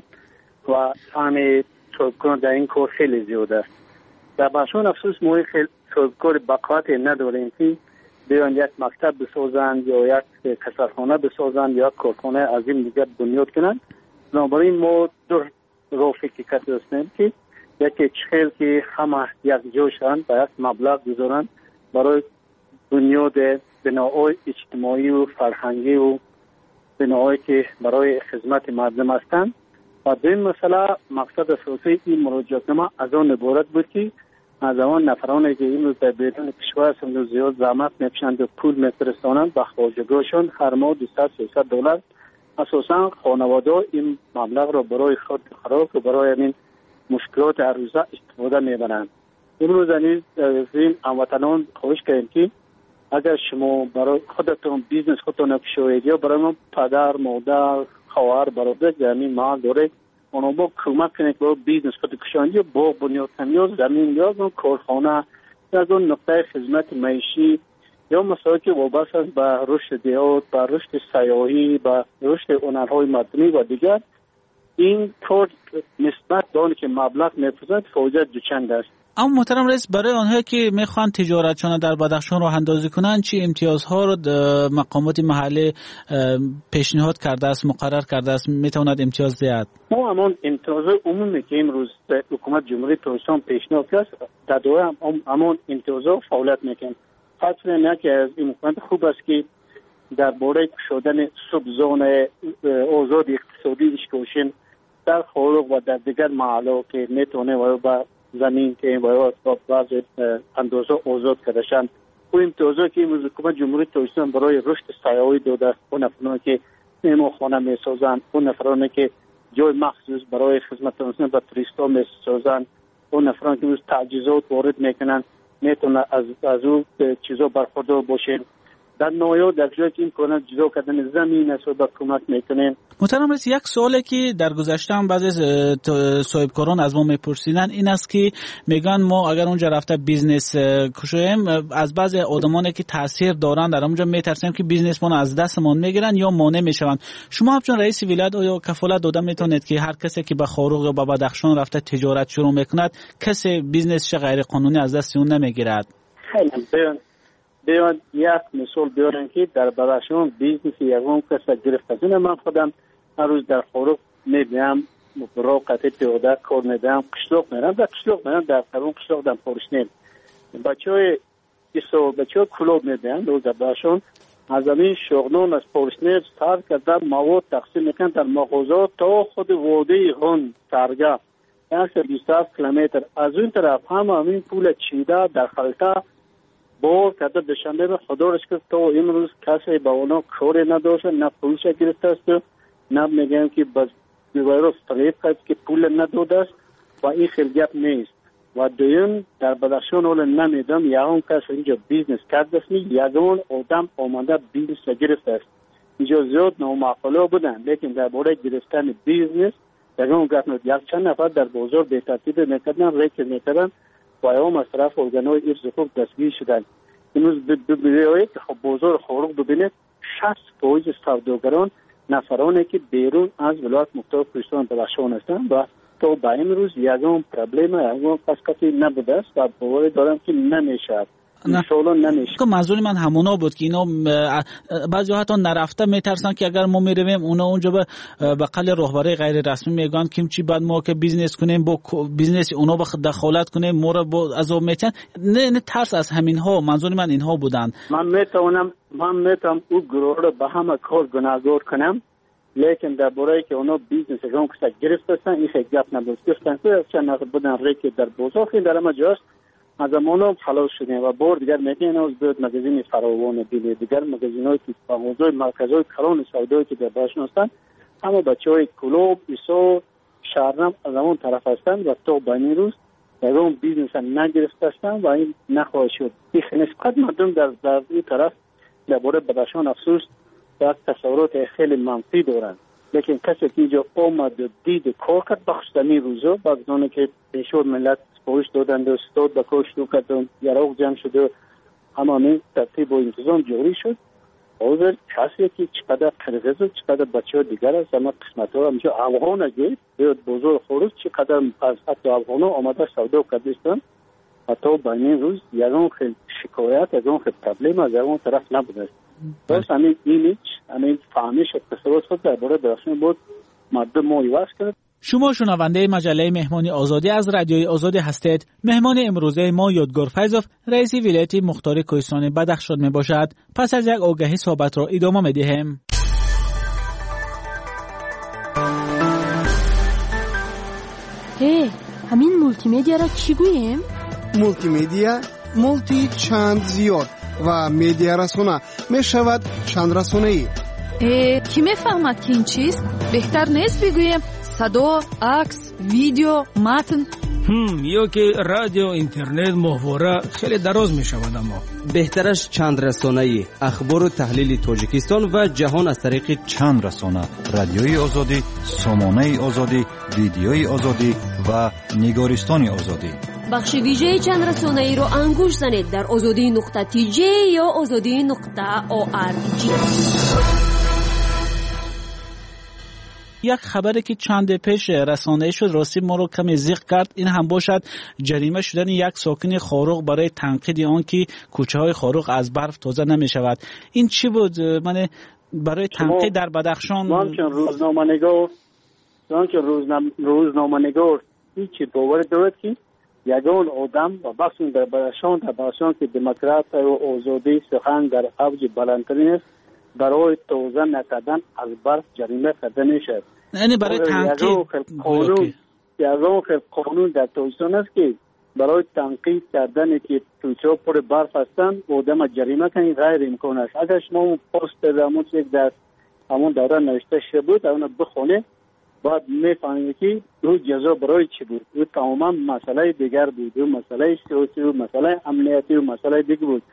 و همه صاحبکار در این کار خیلی زیاده است. در بخشان افسوس ما خیلی صاحبکار بقایت نداریم که بیان یک مکتب بسازند یا یک کسرخانه بسازند یا یک کارخانه عظیم دیگر بنیاد کنند. بنابراین ما دو رو فکر کرده هستیم که یکی چخیل که همه یک جا شوند و یک مبلغ گذارند برای بنیاد بناهای اجتماعی و فرهنگی و بناهایی که برای خدمت مردم هستند. و دویم مسئله مقصد اساسی این مراجعتنامه از آن عبارت بود که از آن نفرانی که این روز در بیرون کشور هستند و زیاد زحمت میکشند و پول میفرستانند به خواجگاهشان هر ماه دویست سیصد دلار اساسا خانواده این مبلغ را برای خود خوراک و برای این مشکلات هر روزه استفاده میبرند. امروز از این هموطنان خواهش کردیم که اگر شما برای خودتون بیزنس خودتون نکشوید یا برای ما پدر، مادر، خواهر، برادر زمین محل داره اونا با کمک کنید با بیزنس خود کشاندی یا با بنیاد یا زمین یا اون کارخانه یا از اون نقطه خدمت معیشی یا مسائلی که وابسته است به رشد دیات، به رشد سیاحی، به رشد هنرهای مدنی و دیگر، این کار نسبت به آنی که مبلغ می‌فرستند فایده دوچند است. اما محترم رئیس، برای آنها که میخوان تجارتشان در بدخشان راه اندازی کنند چی امتیازها رو مقامات محلی پیشنهاد کرده است، مقرر کرده است، میتواند امتیاز دهد؟ ما همان امتیاز عمومی که امروز حکومت جمهوری تاجیکستان پیشنهاد کرد در دوره هم همان امتیازها فعالیت میکنند. فقط نه که از این حکومت خوب است که در باره شدن سبزون آزاد اقتصادی اشکوشن در خارج و در دیگر محلها که میتونه و با زمین که باید با بعض اندازه آزاد کردشن و امتیازها که امروز حکومت جمهوری تاجیکستان برای رشد سیاحی داده است، اون نفرانی که مهمانخانه میسازند، اون نفرانی که جای مخصوص برای خدمت رسانی به توریست‌ها میسازند، اون نفرانی که امروز تجهیزات وارد میکنند میتونه از از اون چیزا برخوردار باشین. در نویا در جایی که امکانات جدا کردن زمین است و به کمک میکنیم. محترم رئیس، یک سوالی که در گذشته هم بعضی صاحبکاران از ما میپرسیدن این است که میگن ما اگر اونجا رفته بیزنس کشیم از بعضی آدمانی که تاثیر دارن در اونجا میترسیم که بیزنس ما از دستمون میگیرن یا مانع میشون. شما همچون رئیس ولایت آیا کفالت داده میتونید که هر کسی که به خاروق یا به بدخشان رفته تجارت شروع میکند کسی بیزنسش غیر قانونی از دست اون نمیگیرد؟ خیلی بیان بیان یک مثال بیارم که در بدخشان بیزنس یکم کس گرفت از این. من خودم هر روز در خاروق میبینم برای قطع پیاده کار میدم، قشلاق میرم در قشلاق میرم در قرون قشلاق در پارشنیم بچه های ایسا بچه های کلوب میدن روز بدخشان از همین شغلان از پارشنیم سر کردن مواد تقسیم میکن در مغازات تا خود واده هون سرگاه یک بیست هفت کیلومتر. از اون طرف هم همین پول چیده در خلطه بار کرده دوشنبه به خدا رش کرد تا امروز کسی با اونا کاری نداشت، نه پولش گرفته است نه میگن که بس بیوایرو فریب کرد که پول نداده است و این خیلی گپ نیست. و دویم در بدخشان اول نمیدم یکم کس اینجا بیزنس کرده است، یکم آدم آمده بیزنس گرفته است. اینجا زیاد نامعقوله بودن لیکن در باره گرفتن بیزنس یکم گپ نیست. یک چند نفر در بازار به ترتیب میکردن ریکر میکردن و ایام از طرف ارگانهای ارز خوب دستگیر شدن. امروز ببینید که خب بازار خاروق ببینید شصت فیصد سوداگران نفرانی که بیرون از ولایت مختار کوهستان بدخشان هستند و تا به امروز یکم پرابلم یکم پسکتی نبوده است و باور دارم که نمیشه. انشالله نمیشه. که منظور من همونا بود که اینا بعضی حتی نرفته میترسن که اگر ما میرویم اونا اونجا به بقل رهبری غیر رسمی میگن که چی بعد ما که بیزنس کنیم با بیزنس اونا به دخالت کنیم ما رو با عذاب میتن. نه نه ترس از همین ها. منظور من اینها بودن. من میتونم من میتونم او گروه رو به همه کار گناهگار کنم لیکن در باره که اونا بیزنس اگرام کسا گرفتن این خیلی گپ نبود. گفتن که چند نقل بودن ریکی در بازار خیلی در همه جاست از امانو خلاص شدیم و بار دیگر میگن از بیاد مگزین فراوان دیگه دیگر مگزین های که موضوع مرکز های کلان سودایی که در بدخشان هستند همه بچه های کلوب ایسا شهرنم از همون طرف هستند و تا به این روز در اون بیزنس نگرفته هستند و این نخواهد شد. نسبت مردم در در این طرف در باره بدخشان افسوس در تصورات خیلی منفی دارند لیکن کسی که اینجا آمد و دید کار کرد بخشتنی روزا بعضی که پیشور ملت پوش دادن و استاد به کار شروع کردن یراق جمع شد و همانه ترتیب و انتظام جاری شد. حاضر کسی که چقدر قرغز و چقدر بچه ها دیگر است اما قسمت ها همچه افغان اگه بیاد بزرگ خورد چقدر از حتی افغان ها آمده سودا کردستن حتی با این روز یکم خیلی شکایت یکم خیلی پرابلم از یکم طرف نبوده است. باست همین اینیچ همین فهمیش اتصالات خود در باره بدخشان بود مردم ما ایواز کرد. شما شنونده مجله مهمانی آزادی از رادیوی آزادی هستید. مهمان امروزه ما یادگار فیضوف رئیس ولایت مختار کوهستان بدخشان می باشد. پس از یک آگهی صحبت را ادامه می دهیم. هی همین مولتی میدیا را چی گوییم؟ مولتی میدیا مولتی چند زیاد و میدیا رسانه می شود چند رسانه ای. کی میفهمد که این چیست؟ بهتر نیست بگویم صدا، عکس، ویدیو، متن؟ هم یا که رادیو، اینترنت، محوره خیلی دراز می شود اما بهترش چند رسانه‌ای اخبار و تحلیل تاجیکستان و جهان از طریق چند رسانه رادیوی آزادی، سامانه آزادی، ویدیوی آزادی و نگارستان آزادی. بخش ویژه چند رسانه‌ای رو انگوش زنید در آزادی نقطه تی جی یا آزادی نقطه او آر جی. یک خبری که چند پیش رسانه شد راستی ما رو کمی زیغ کرد. این هم باشد جریمه شدن یک ساکن خاروق برای تنقید آن که کوچه های خاروق از برف تازه نمی شود. این چی بود؟ من برای تنقید در بدخشان من که روزنامه‌نگار من که روزنامه‌نگار هیچ باور دارد که یگان آدم و بخش در بدخشان در بدخشان که دموکرات و آزادی سخن در اوج بلندترین است برای تازه نکردن از برف جریمه کرده میشد. یعنی برای تنقید قانون یگان قانون در تاجیکستان است که برای تنقید کردن که کوچه‌ها پر برف هستند آدم جریمه کنید غیر امکان است. اگر شما پست درمون یک در همون دوره نوشته شده بود اون بخونه بعد میفهمید که دو جزا برای چی بود. او تماما مسئله دیگر بود. او مسئله سیاسی و مسئله امنیتی و مسئله دیگر بود.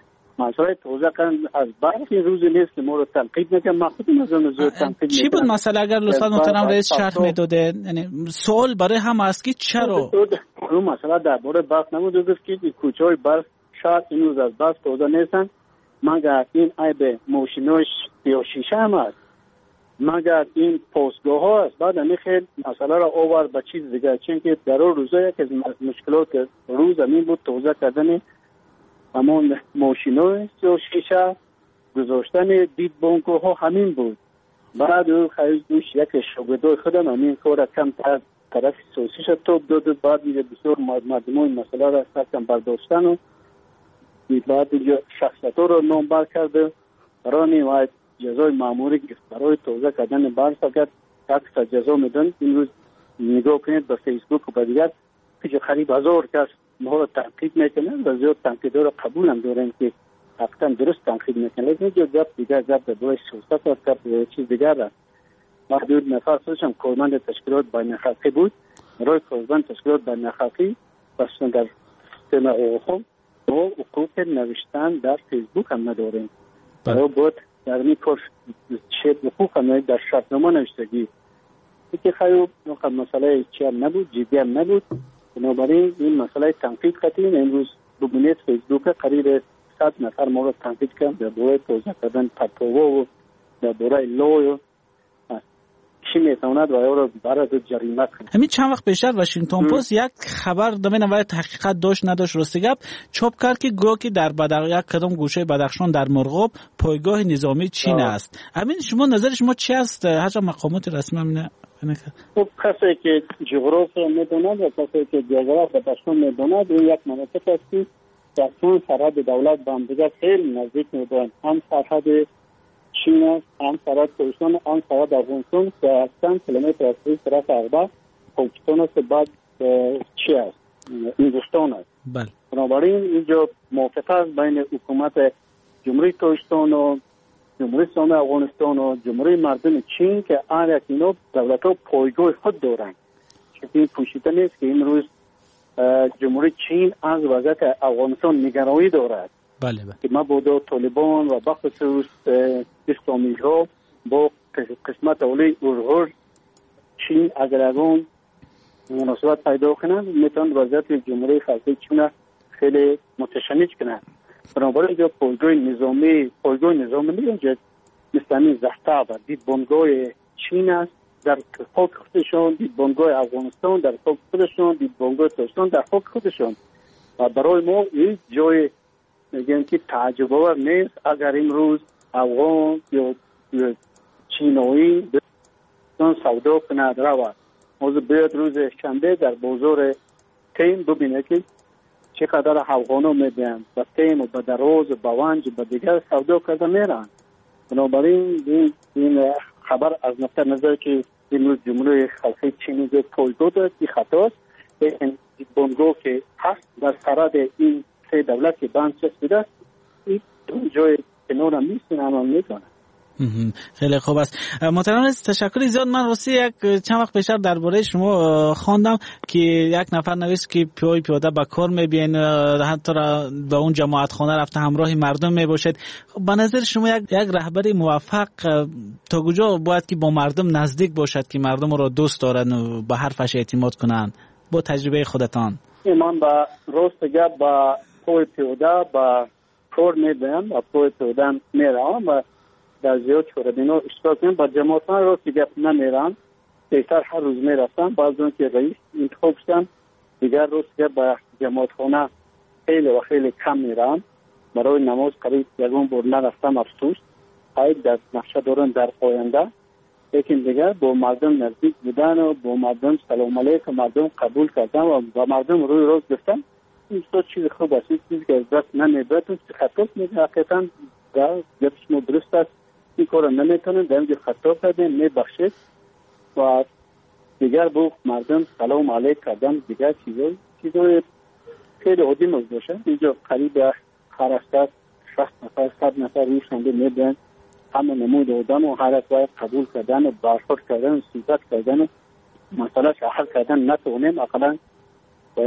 مسئله توزیع از برخی روزی نیست که ما رو تنقید نکنم. من خودم از اون زود تنقید چی بود مسئله اگر لطفا محترم رئیس شرح میداده؟ یعنی سوال برای هم است که چرا اون مسئله درباره برق نبود گفت که کوچه های برق شاید این روز از برق توزیع نیستن مگر این عیب ماشیناش یا شیشه هم است مگر این پستگاه ها است. بعد همین خیلی مسئله را آورد به چیز دیگه چون که در اون روزا یک از مشکلات روز همین بود توزیع کردن همون ماشینای یا شیشه گذاشتن دید بانکو ها همین بود. بعد او خیلی دوش یک شاگردای خودم همین کار کم تر طرف سیاسیش توپ داد و بعد میگه بسیار مردم این مسئله را سرکم برداشتن و بعد شخصیت ها را نامبر کرده برای نیمه جزای معمولی گفت برای توزیع کردن برق فقط یک جزا میدن. این روز نگاه کنید به فیسبوک و به دیگر پیش قریب هزار کس ما را تنقید میکنن و زیاد تنقید را قبول هم دارن که حقیقتا درست تنقید میکنن لیکن جو گپ دیگر گپ در برای سیاست و گپ چیز دیگر است. محدود نفر خودشم کارمند تشکیلات بین‌الخلقی بود. برای کارمند تشکیلات بین‌الخلقی بسیار در سیستم حقوق و حقوق نوشتن در فیسبوک هم نداریم. برای بود در این کار چه حقوق هم در شرطنامه نوشتگی که خیلی مسئله چی هم نبود جدی هم نبود. بنابراین این مسئله تنقید قطعی امروز ببینید فیسبوک قریب صد نفر ما رو تنقید کرد در باره توزیع کردن پتوها و در باره لو چی میتواند و یا رو برای جریمت کنید. همین چند وقت پیش واشنگتن پست یک خبر دمین اول تحقیقات داشت نداشت راستی گپ چاپ کرد که گویا که در بدر یک کدام گوشه بدخشان در مرغاب پایگاه نظامی چین آه. است. همین شما نظر شما چی است؟ هر مقامات رسمی همین خب کسی که جغرافیا میدوند و کسی که جغرافیا بدخشان میدوند این یک مناطق است که در چون سرحد دولت به هم دیگر خیلی نزدیک میدوند. هم سرحد چین است، هم سرحد ترکستان، هم سرحد افغانستان که چند کیلومتر از این طرف عقبه پاکستان است بعد چی است؟ هندوستان است. بله. بنابراین اینجا موافقه است بین حکومت جمهوری ترکستان و جمهوری اسلامی افغانستان و جمهوری مردم چین که آن یک اینا دولت ها پایگاه خود دارند. چون این پوشیده نیست که این روز جمهوری چین از وضعیت افغانستان نگرانی دارد. بله بله. که ما بوده طالبان و بخصوص اسلامی ها با قسمت اولی اورغور چین اگر اون مناسبت پیدا کنند میتوان وضعیت جمهوری خلقی چین خیلی متشنج کنند. بنابراین اینجا پایگاه نظامی پایگاه نظامی اینجا مثل زخته و دید بانگاه چین است در خاک خودشان، دید بانگاه افغانستان در خاک خودشان، دید بانگاه ترکستان در خاک خودشان و برای ما این جای میگن که تعجب آور نیست اگر امروز افغان یا چینایی بسیار سودا کند رود. موضوع باید روز شنبه در بازار تیم ببینه که چقدر افغانا میدن و تیم و به دراز و به ونج و به دیگر سودا کرده میرن. بنابراین این, این خبر از نقطه نظر که امروز جمهوری خلقی چینی به پایگاه داد این خطاست. این بانگاه که هست در سرحد این سه دولت که بند چسبیده است این جای کنار هم نیست هم میتونه. خیلی خوب است. محترم رئیس تشکر زیاد. من راستی یک چند وقت پیش درباره شما خواندم که یک نفر نوشت که پیاده پیاده به کار میبین حتی به اون جماعت خانه رفته همراه مردم میباشد. به نظر شما یک یک رهبر موفق تا کجا باید که با مردم نزدیک باشد که مردم را دوست دارن و به حرفش اعتماد کنن با تجربه خودتان؟ من با راست گپ با پای پیاده با کار میبینم و پای پیاده میروم و در زیاد چوربینا اشتراک میکنم. با جماعت ها را که گپ نمیرم بیشتر هر روز میرفتم بعد اون که رئیس انتخاب شدم دیگر روز که با جماعت خانه خیلی و خیلی کم میرم. برای نماز قریب یکون بار نرفتم افسوس باید در نقشه دارم در آینده لیکن دیگر با مردم نزدیک بودن و با مردم سلام علیک و مردم قبول کردن و با مردم روی روز گفتم این تو چیز خوب است. چیزی که از دست نمیبرد و خطاست میگه حقیقتا در گپ شما درست است این کار نمیتونن در اینجا خطا کردن میبخشید و دیگر با مردم سلام علیک کردن دیگر چیزای چیزای خیلی عادی مزدوشه. اینجا قریب هر هفته شصت نفر صد نفر روی شنبه میدن همه نمود دادن و هر باید قبول کردن و برخورد کردن و صحبت کردن و مسئله حل کردن نتونیم اقلا با یک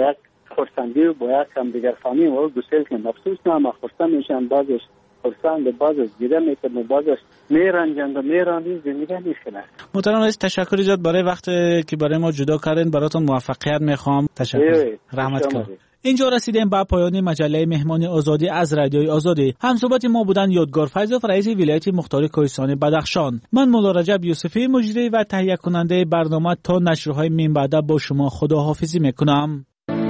خرسندی رو باید هم دیگر فهمیم و گسیل کنیم. افسوس نه ما خرسند میشن، بعضش خرسند، بعضش گیره میکنه، بعضش میرنجند و میرانید زندگی میشنه. محترم رئیس تشکر زیاد برای وقت که برای ما جدا کردین. براتون موفقیت میخوام. تشکر. رحمت کنم. اینجا رسیدیم به پایان مجله مهمان آزادی از رادیوی آزادی. همصحبت ما بودن یادگار فیضوف، رئیس ولایت مختار کوهستان بدخشان. من مولا رجب یوسفی، مجری و تهیه کننده برنامه تا نشرهای من بعد با شما خداحافظی میکنم.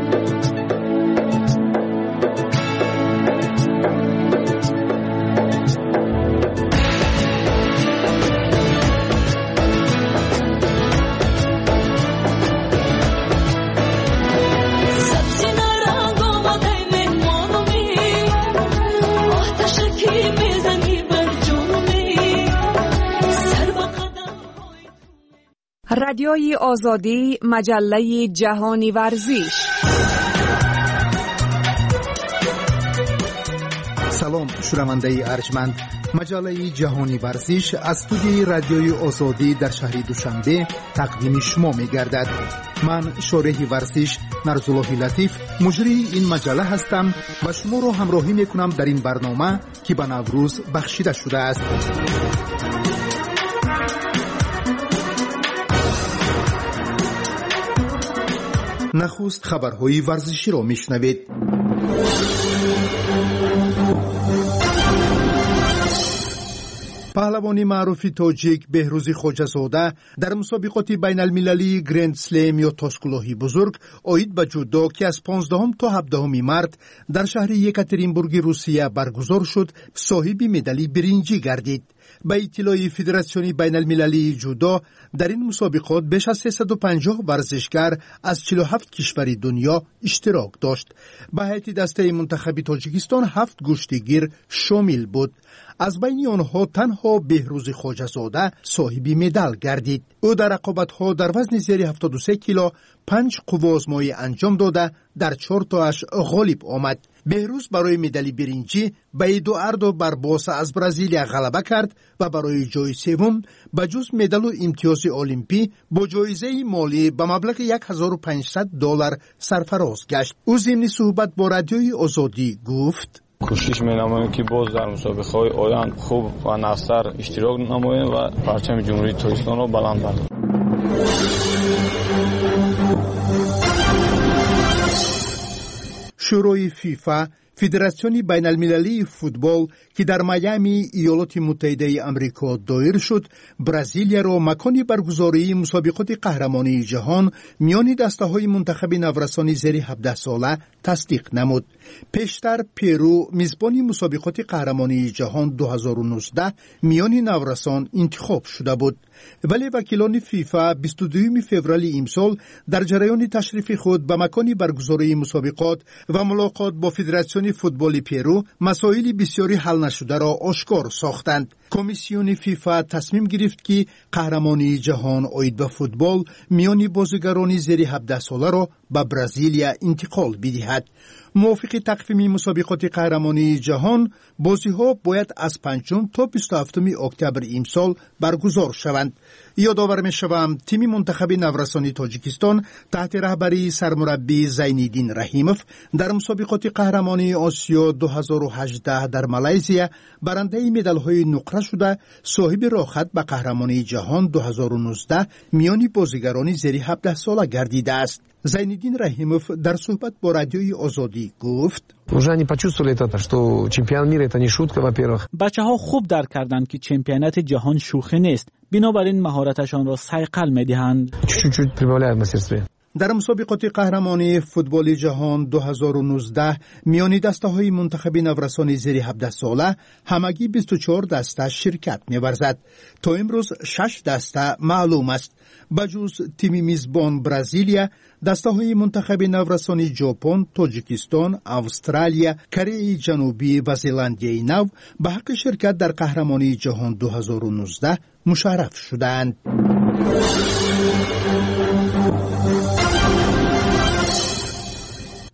رادیوی آزادی، مجله جهانی ورزش. سلام شنونده ارجمند، مجله جهانی ورزش از استودیوی رادیوی آزادی در شهر دوشنبه تقدیم شما می گردد. من شارح ورزش نرزالله لطیف، مجری این مجله هستم و شما را همراهی می کنم در این برنامه که به نوروز بخشیده شده است. نخست خبرهای ورزشی را میشنوید. پهلوانی معروف تاجیک بهروز خواجه‌زاده در مسابقات بین المللی گرند سلم یا تاسکلوهی بزرگ آید به جودو که از پانزدهم تا هفدهم مارس در شهر یکاترینبورگ روسیه برگزار شد صاحب مدال برنجی گردید. به اطلاع فدراسیون بین المللی جودو در این مسابقات بیش از سیصد و پنجاه ورزشکار از چهل و هفت کشور دنیا اشتراک داشت. به هیئت دسته منتخب تاجیکستان هفت گشتیگیر شامل بود. از بین آنها تنها بهروز خواجه‌زاده صاحب مدال گردید. او در رقابت‌ها در وزن زیر هفتاد و سه کیلو پنج قوازمایی انجام داده در چهار تاش غالب آمد. بهروز برای مدال برنجی به ایدواردو باربوسا از برزیلیا غلبه کرد و برای جای سوم به جز مدال و امتیاز المپی با جایزه مالی به مبلغ هزار و پانصد دلار سرفراز گشت. او ضمن صحبت با رادیوی آزادی گفت: کوشش می‌نماییم که باز در مسابقه‌های آینده خوب و نوستر اشتراک نماییم و پرچم جمهوری تاجیکستان را بلند برداریم. شورای فیفا، فدراسیون بین المللی فوتبال که در میامی ایالات متحده آمریکا دایر شد، برزیلیا را مکان برگزاری مسابقات قهرمانی جهان میان دسته‌های منتخب نورسان زیر هفده ساله تصدیق نمود. پیشتر پرو میزبان مسابقات قهرمانی جهان دو هزار و نوزده میان نورسان انتخاب شده بود، ولی وکیلان فیفا بیست و دوم فوریه امسال در جریان تشریف خود به مکان برگزاری مسابقات و ملاقات با فدراسیون فوتبال پرو مسائل بسیاری حل نشده را آشکار ساختند. کمیسیون فیفا تصمیم گرفت که قهرمانی جهان آید به فوتبال میان بازیگران زیر هفده ساله را به برزیلیا انتقال بدهد. موافق تقویم مسابقات قهرمانی جهان، بازی‌ها باید از پنجم تا بیست و هفتم اکتبر امسال برگزار شوند. یادآور می‌شوم تیم منتخب نورسان تاجیکستان تحت رهبری سرمربی زینالدین رحیموف در مسابقات قهرمانی آسیا دو هزار و هجده در مالزیا برنده مدال‌های نقره شده صاحب راه‌خط به قهرمانی جهان دو هزار و نوزده میان بازیگران زیر هفده ساله گردیده است. زینالدین رحیموف در صحبت با رادیوی آزادی گفت: уже они почувствовали это, что чемпионат мира это не шутка, во-первых. بچه‌ها خوب درک کردند که چمپیونات جهان شوخی نیست. بنابراین مهارتشان را صیقل می‌دهند. чуть-чуть прибавляют мастерстве. در مسابقات قهرمانی فوتبال جهان دو هزار و نوزده میان دسته‌های منتخب نورسان زیر هفده ساله همگی بیست و چهار دسته شرکت می‌ورزد. تا امروز شش دسته معلوم است. بجز تیم میزبان برزیلیا، دسته‌های منتخب نورسان ژاپن، تاجیکستان، استرالیا، کره جنوبی و زلاندیای نو به حق شرکت در قهرمانی جهان دو هزار و نوزده مشرف شدند.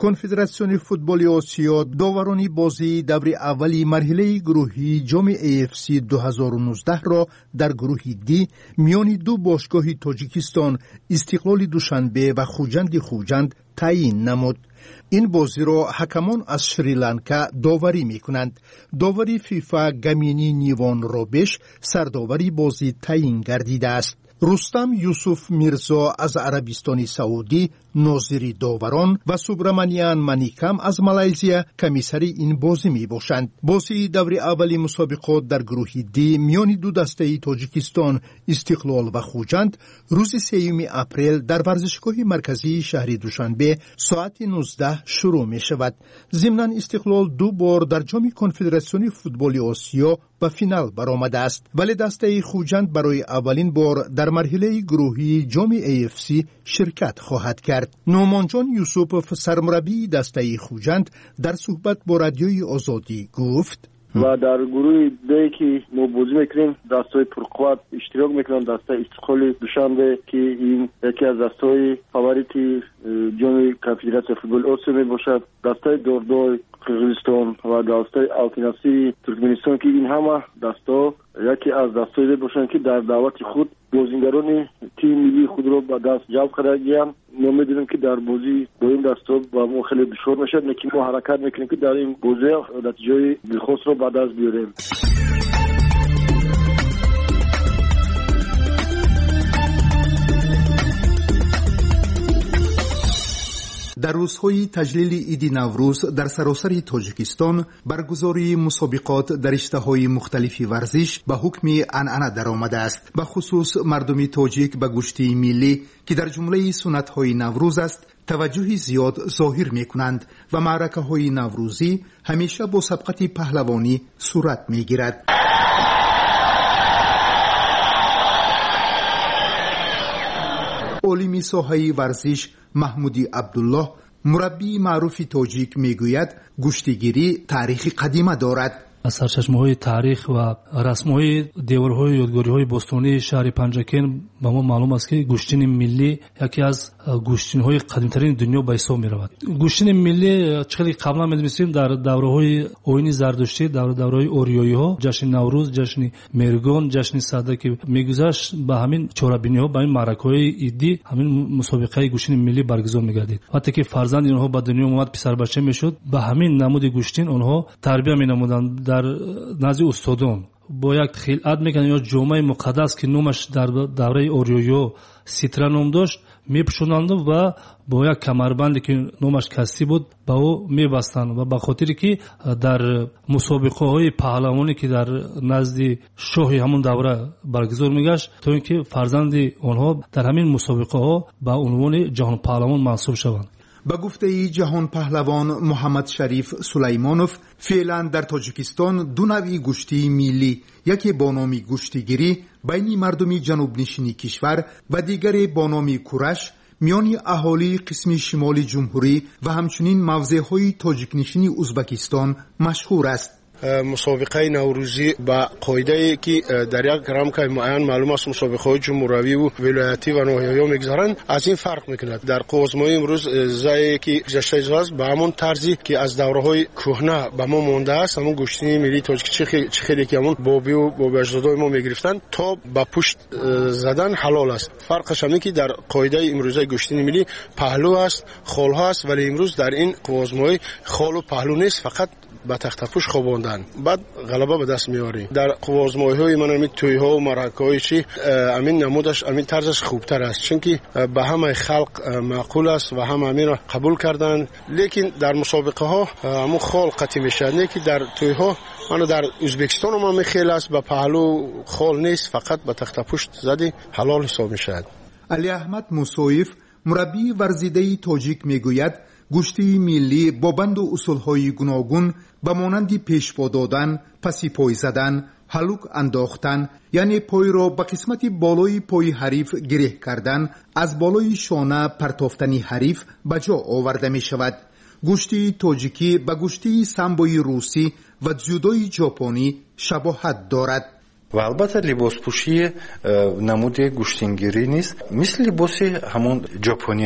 کنفدراسیون فوتبال آسیا داورانی بازی دور اولی مرحله گروهی جام ای اف سی دو هزار و نوزده را در گروه دی میان دو باشگاه تاجیکستان استقلال دوشنبه و خوجند خوجند تعیین نمود. این بازی را حکمان از شریلانکا داوری می کنند. داوری فیفا گمینی نیوان روبش سرداوری بازی تعیین گردیده است. رستم یوسف میرزا از عربستان سعودی ناظر داوران و سوبرامانیان منیکم از مالایزیا کمیسری این بازی می باشند. بازی دور اولی مسابقات در گروه دی میان دو دسته تاجیکستان استقلال و خوجند روز سوم اپریل در ورزشگاه مرکزی شهر دوشنبه ساعت نوزده شروع می شود. ضمناً استقلال دو بار در جام کنفدراسیون فوتبال آسیا به فینال برآمده است، ولی دسته خوجند برای اولین بار در مرحله گروهی جام ای اف سی شرکت خواهد کرد. نومانجان یوسف سرمربی دسته خوجند در صحبت با رادیوی آزادی گفت و در گروه دی که ما بازی میکنیم دستای پرقوت اشتراک میکنن دسته استقلال دوشنبه که این یکی از دستای فاوریت جام کنفدراسیون فوتبال آسیا میباشد، دسته دوردوی قرقیزستان و دسته آلتیناسی ترکمنستان که این همه دستا یکی از دستایی باشند که در دعوت خود بازیگران تیم ملی خود را به دست جلب کرده گیرند. ما می‌دونیم که در بازی با این دستا با ما خیلی دشوار میشه، لیکن ما حرکت میکنیم که در این بازی نتیجه دلخواست را به دست بیاریم. در روزهای تجلیل عید نوروز در سراسر تاجیکستان برگزاری مسابقات در رشته‌های مختلف ورزش به حکم عنعنه درآمده است. به خصوص مردم تاجیک به گوشت ملی که در جمله سنت‌های نوروز است توجه زیاد ظاهر می‌کنند و معرکه‌های نوروزی همیشه با سبقت پهلوانی صورت می‌گیرد. عالم ساحه ورزش محمودی عبدالله مربی معروف تاجیک میگوید گوشتگیری تاریخ قدیمه دارد. از سرچشمه‌های تاریخ و رسم‌های دیوارهای یادگاری‌های باستانی شهر پنجکین به ما معلوم است که گوشتین ملی یکی از گوشتین‌های قدیمی‌ترین دنیا به حساب می‌رود. گوشتین ملی چقدر قبلا می‌دونستیم در دوره‌های آیین زردشتی، در دوره‌های اوریایی‌ها، جشن نوروز، جشن مرگان، جشن سده که می‌گذشت به همین چورابینی‌ها، به این معرکه‌های عیدی همین مسابقه گوشتین ملی برگزار می‌گردید. وقتی که فرزند اینها به دنیا اومد پسر بچه می‌شد، به همین نمود گوشتین آنها تربیت می‌نمودند. در نزد استادان با یک خلعت میکنن یا جامعه مقدس که نامش در دوره اوریایو سیترا نام داشت میپوشونند و با یک کمربندی که نامش کسی بود با او میبستند و به خاطری که در مسابقه های پهلوانی که در نزد شاه همون دوره برگزار میگشت تا اینکه فرزند آنها در همین مسابقه ها به عنوان جهان پهلوان منصوب شوند. با گفته جهان پهلوان محمد شریف سلیمانوف فعلا در تاجیکستان دو نوع گوشتی ملی، یکی با نام گوشتگیری بین مردم جنوب نشین کشور و دیگری با نام کورش میان اهالی قسم شمال جمهوری و همچنین موضعهای تاجیک نشین ازبکستان مشهور است. مسابقه نوروزی با قاعده که در یک رمق معین معلوم است مسابقه های جمهوری و ولایتی و ناحیه‌ای میگذارند از این فرق میکند. در قوزمای امروز زایی که گذشته است به همون طرزی که از دوره‌های کهنه به ما مونده است، همون گوشتنی ملی تاجیک چه خیلی که همون بابی و بابی اجدادای ما میگرفتن تا با پشت زدن حلال است. فرقش همینه که در قاعده امروزی گوشتنی ملی پهلو است، خال ها است، ولی امروز در این قوزمای خال و پهلو نیست، فقط با تختپوش خواباندن بعد غلبه به دست میاری. در قوازمای‌های من همین توی‌ها و مرکه‌های چی همین نمودش همین طرزش خوبتر است، چون که به همه خلق معقول است و هم همین را قبول کردن. لیکن در مسابقه ها همون خال قطعی میشه، نه که در توی‌ها من در ازبکستان هم میخیل است به پهلو خال نیست، فقط به تختپوش زدی حلال حساب میشه. علی احمد موسویف مربی ورزیده تاجیک میگوید گوشتی ملی با بند و اصولهای گوناگون به مانند پیشوا دادن، پسی پای زدن، هلوک انداختن، یعنی پای را به قسمت بالای پای حریف گره کردن، از بالای شانه پرتافتنی حریف به جا آورده می شود. گوشتی تاجیکی به گوشتی سامبوی روسی و جودوی ژاپنی شباهت دارد. و البته لباسپوشی نمود گوشتینگیری نیست، مثل لباس همون ژاپنی است.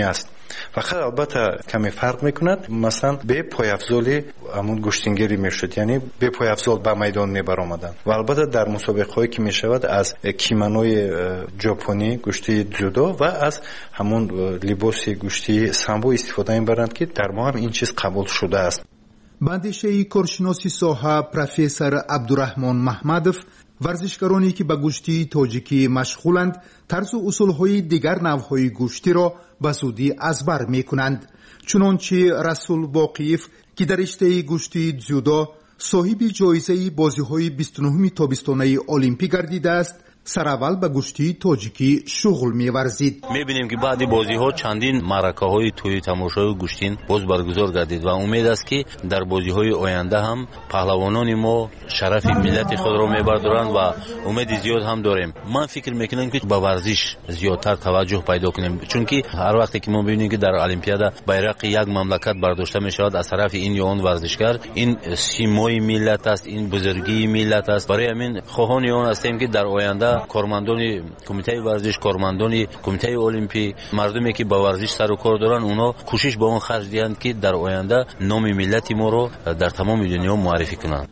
فقط البته کمی فرق میکند. مثلا به پایافزالی همون گشتینگری میشد، یعنی به پایافزال به میدان میبرآمدن و البته در مسابقه هایی که میشود از کیمانوی ژاپنی گشتی جودو و از همون لباس گشتی سامبو استفاده میبرند که در ما هم این چیز قبول شده است. بندیشه کارشناسی ساحه پروفسور عبدالرحمن محمدов ورزشکارانی که به گشتی تاجیکی مشغولند طرز و اصولهای دیگر نوعهای گشتی را به زودی ازبر میکنند. چنانچه رسول باقیف که در رشته گشتی جودو صاحب جایزه بازی‌های بیست و نه تابستانه المپیک گردیده است، سراول به گشتی تاجیکی شغل می‌ورزید. می‌بینیم که بعد بازی‌ها چندین معرکه‌های توی تماشای گشتین باز برگزار گردید و امید است که در بازی‌های آینده هم پهلوانان ما شرف ملت خود را می‌بردارند و امید زیاد هم داریم. من فکر می‌کنم که به ورزش زیادتر توجه پیدا کنیم، چون که هر وقتی که ما ببینیم که در المپیادا بیرق یک مملکت برداشته می‌شود از طرف این یا آن ورزشکار، این سیمای ملت است، این بزرگی ملت است. برای همین خواهان آن هستیم که در آینده کارمندان کمیته ورزش، کارمندان کمیته المپیک، مردمی که با ورزش سر و کار دارن، اونا کوشش با اون خرج دهند که در آینده نام ملت ما رو در تمام دنیا معرفی کنند.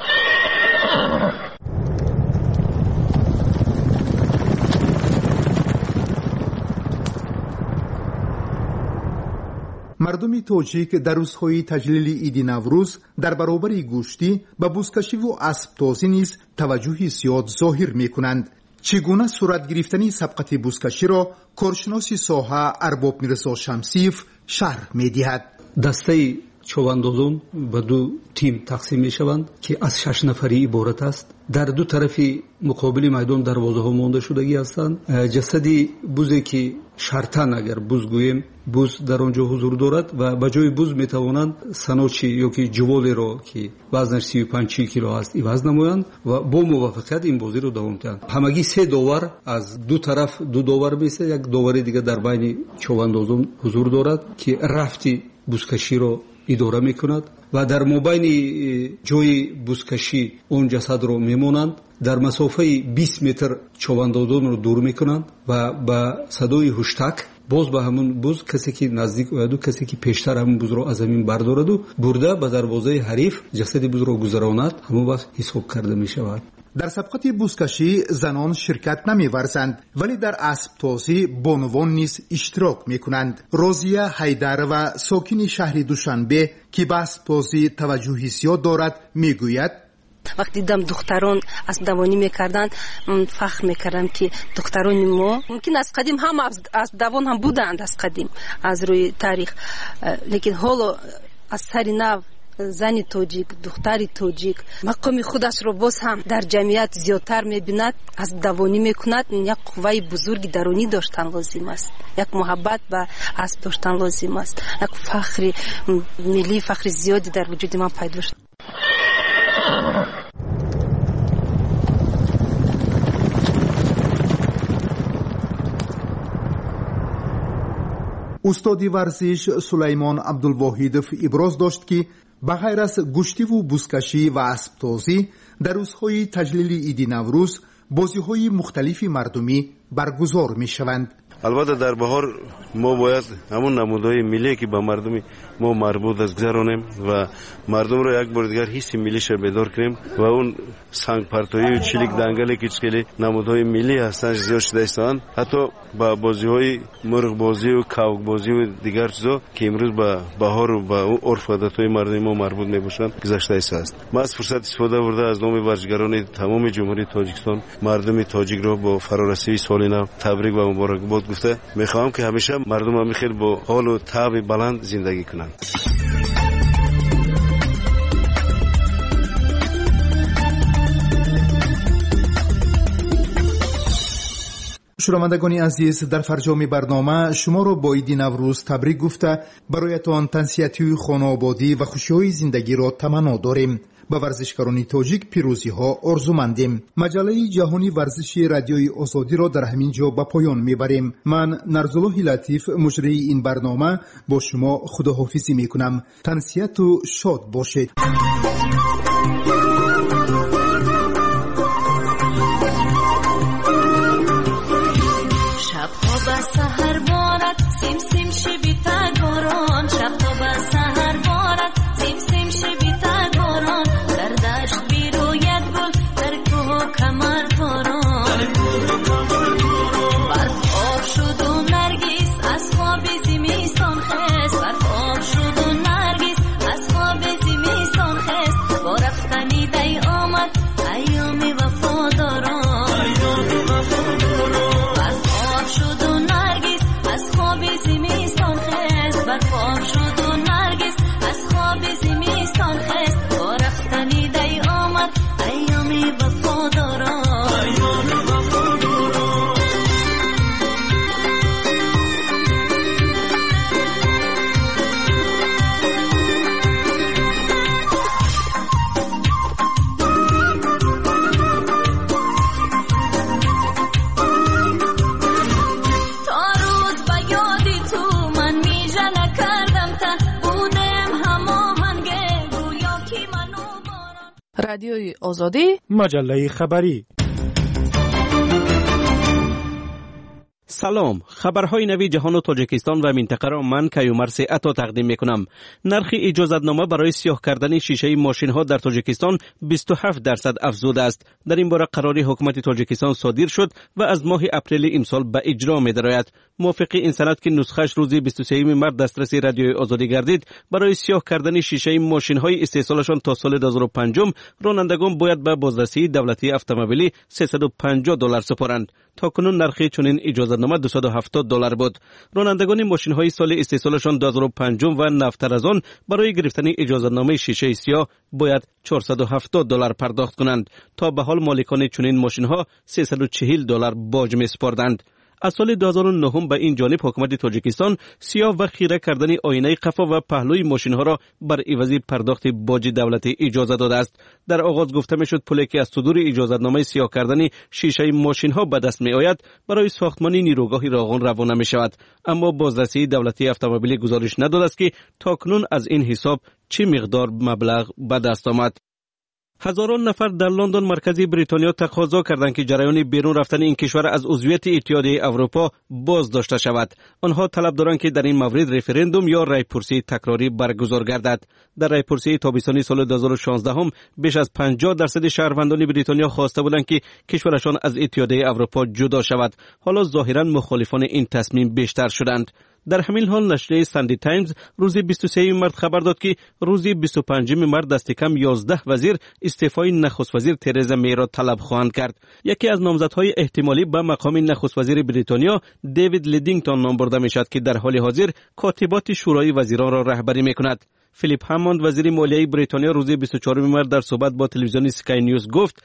مردم تاجیک در روزهای تجلیل عید نوروز در برابر گوشتی به بزکشی و اسب‌تازی نیز توجهی زیاد ظاهر می‌کنند. چگونه صورت گرفتن سبقت بزکشی را کارشناسی ساحه ارباب میرزا شمسیف شرح می‌دهد. دسته چواندازان به دو تیم تقسیم می‌شوند که از شش نفری عبارت است. در دو طرف مقابل میدان دروازه‌ها مانده شدگی هستند. جسدی بوزی که شرطن اگر بوز گوییم بوز در آنجا حضور دارد و به جای بوز میتوانند سنوچی یا که جوالی را که وزنش سی و پنج کیلو است عوض نمایند و با موافقت این بازی رو دوام دهند. همگی سه داور از دو طرف دو داور میسه، یک داور دیگه در بین چواندازان حضور دارد که رفتی بوزکشی را اداره میکند و در مابین جای بوزکشی اون جسد رو میمونند. در مسافه بیست متر چواندازان رو دور میکنند و با صدای هشتک باز به همون بوز کسی که نزدیک اوید و کسی که پیشتر همون بوز رو از زمین بردارد و برده به دروازه حریف جسد بوز رو گذراند، همون وقت حساب کرده می شود. در سبقت بوزکشی زنان شرکت نمی ورزند ولی در اسب‌تازی بانوان نیز اشتراک می کنند. رازیه حیدر و ساکن شهر دوشنبه که به اسب‌تازی توجهی زیاد دارد می گوید وقتی دیدم دختران از دوانی میکردن فخر میکردم که دختران ما ممکن از قدیم هم از دوان هم بودند، از قدیم از روی تاریخ، لیکن حالا از سر نو زن تاجیک، دختر تاجیک مقام خودش رو باز هم در جمعیت زیادتر میبیند، از دوانی میکند. یک قوه بزرگی درونی داشتن لازم است، یک محبت به اسب داشتن لازم است، یک فخر ملی، فخر زیادی در وجود من پیدا شد. استادی ورزش سلیمان عبدالواحدов ابراز داشت که به غیر از گشتی و بزکشی و اسب‌تازی در روزهای تجلیل عید نوروز بازی‌های مختلفی مردمی برگزار می‌شوند. البته در بهار ما باید همون نمودهای ملی که به مردم ما مربوط است گذرانیم و مردم رو یک بار دیگر حس ملیش رو بیدار کنیم و اون سنگ پرتایی و چلیک دنگلی که چکلی نمودهای ملی هستن زیاد شده هستند. حتی با بازی‌های مرغ بازی و کاوک بازی و دیگر چیزا که امروز به بهار و به عرف و عادت‌های مردم ما مربوط میباشند گذشته است. ما از فرصت استفاده برده از نام ورزشکاران تمام جمهوری تاجیکستان مردم تاجیک را با فرارسیدن سال نو تبریک و مبارکباد گفته میخوام که همیشه مردم هم خیلی با حال و طبع بلند زندگی کنند. شنوندگان عزیز، در فرجام برنامه شما را با عید نوروز تبریک گفته برایتان تنسیتی خانوادگی و خوشی‌های زندگی را تمنا داریم. به ورزشکاران تاجیک پیروزی ها آرزومندیم. مجله جهانی ورزشی رادیوی آزادی را در همین جا به پایان میبریم. من نرزالله لطیف مجری این برنامه با شما خداحافظی میکنم. تنسیت و شاد باشید. شبها به سحر ماند سیم سیم شبیتا رادیوی آزادی، مجله خبری. سلام، خبرهای نوی جهان و تاجیکستان و منطقه را من کیومرث عطا تقدیم میکنم. نرخ اجازتنامه برای سیاه کردن شیشه ماشین ها در تاجیکستان بیست و هفت درصد افزوده است. در این باره قراری حکومت تاجیکستان صادر شد و از ماه اپریل امسال به اجرا می‌دراید. موافق این سند که نسخه‌اش روز بیست و سوم مارس دسترس رادیوی آزادی گردید، برای سیاه کردن شیشه ماشین های استحصالشان تا سال دو هزار و پنج رانندگان باید به بازرسی دولتی اتومبیلی سیصد و پنجاه دلار سپارند. تا کنون نرخ چنین اجازتنامه دویست و هفتاد دلار بود. رانندگان ماشین های سال استحصالشان دو هزار و پنج و نوتر از آن برای گرفتن اجازتنامه شیشه سیاه باید چهارصد و هفتاد دلار پرداخت کنند. تا به حال مالکان چنین ماشین ها سیصد و چهل دلار باج می‌سپردند. از سال دو هزار و نه به این جانب حکومت تاجیکستان سیاه و خیره کردن آینه قفا و پهلوی ماشین ها را بر عوض پرداخت باج دولتی اجازه داده است. در آغاز گفته میشد پولی که از صدور اجازتنامه سیاه کردن شیشه ماشین ها به دست می آید برای ساختمان نیروگاه راغون روانه می شود، اما بازرسی دولتی اتومبیلی گزارش نداده است که تاکنون از این حساب چه مقدار مبلغ به دست آمد. هزاران نفر در لندن مرکزی بریتانیا تقاضا کردند که جریان بیرون رفتن این کشور از عضویت اتحادیه اروپا باز داشته شود. آنها طلب دارند که در این مورد رفراندوم یا رایپرسی تکراری برگزار گردد. در رایپرسی تابستانی سال دو هزار و شانزده هم بیش از پنجاه درصد شهروندان بریتانیا خواسته بودند که کشورشان از اتحادیه اروپا جدا شود. حالا ظاهرا مخالفان این تصمیم بیشتر شدند. در همین حال نشریه ساندی تایمز روز بیست و سوم مارس خبر داد که روز بیست و پنجم مارس دست کم یازده وزیر استعفای نخست وزیر ترزا می را طلب خواهند کرد. یکی از نامزدهای احتمالی به مقام نخست وزیر بریتانیا دیوید لیدینگتون نام برده می شود که در حال حاضر کاتبات شورای وزیران را رهبری می کند. فیلیپ هاموند وزیر مالیه بریتانیا روز بیست و چهارم مارس در صحبت با تلویزیون سکای نیوز گفت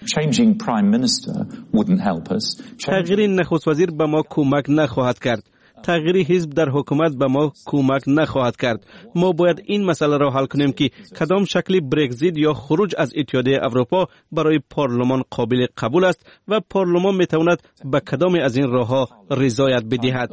تغییر نخست وزیر به ما کمک نخواهد کرد. تغییر حزب در حکومت به ما کمک نخواهد کرد. ما باید این مسئله را حل کنیم که کدام شکل برگزیت یا خروج از اتحادیه اروپا برای پارلمان قابل قبول است و پارلمان میتواند به کدام از این راهها رضایت بدهد.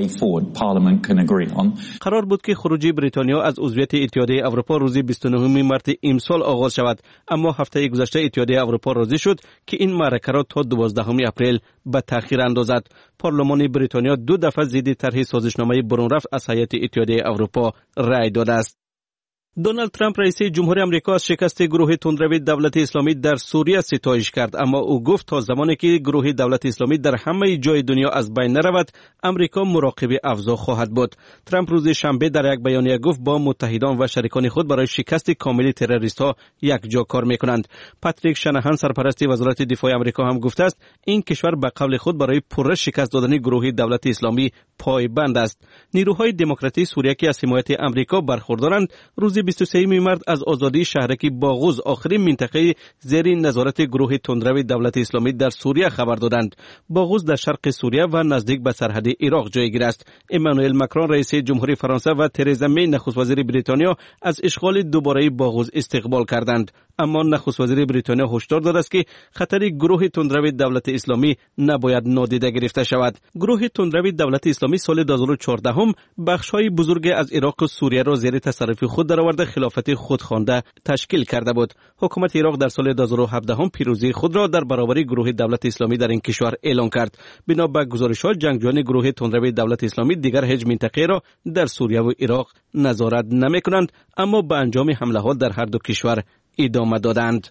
قرار بود که خروج بریتانیا از عضویت اتحادیه اروپا روز بیست و نهم مارس امسال آغاز شود، اما هفته گذشته اتحادیه اروپا راضی شد که این معرکه را تا دوازدهم اپریل به تأخیر اندازد. پارلمان بریتانیا دو دفعه ضد طرح سازشنامه برون رفت از هیئت اتحادیه اروپا رأی داده است. دونالد ترامپ رئیس جمهوری آمریکا از شکست گروه تندرو دولت اسلامی در سوریه ستایش کرد، اما او گفت تا زمانی که گروه دولت اسلامی در همه جای دنیا از بین نرود آمریکا مراقب افزا خواهد بود. ترامپ روز شنبه در یک بیانیه گفت با متحدان و شریکان خود برای شکست کامل تروریست ها یک جا کار میکنند. پاتریک شناهان سرپرست وزارت دفاع آمریکا هم گفته است این کشور به قول خود برای پره شکست دادن گروه دولت اسلامی پایبند است. نیروهای دموکراتی سوریه که از حمایت آمریکا برخوردارند روز بیست و سوم مارس از آزادی شهرک باغوز آخرین منطقه زیر نظارت گروه تندرو دولت اسلامی در سوریه خبر دادند. باغوز در شرق سوریه و نزدیک به سرحد عراق جایگیر است. امانوئل ماکرون رئیس جمهوری فرانسه و ترزا می نخست وزیر بریتانیا از اشغال دوباره باغوز استقبال کردند، اما نخست وزیر بریتانیا هشدار داده است که خطر گروه تندرو دولت اسلامی نباید نادیده گرفته شود. گروه تندرو دولت اسلامی سال دو هزار و چهارده هم بخش‌های بزرگ از عراق و سوریه را زیر تصرف خود درآورده خلافت خودخوانده تشکیل کرده بود. حکومت عراق در سال دو هزار و هفده هم پیروزی خود را در برابر گروه دولت اسلامی در این کشور اعلام کرد. بنا به گزارش‌ها جنگجویان گروه تندرو دولت اسلامی دیگر هیچ منطقه را در سوریه و عراق نظارت نمی‌کنند، اما به انجام حمله‌ها در هر دو کشور ادامه دادند.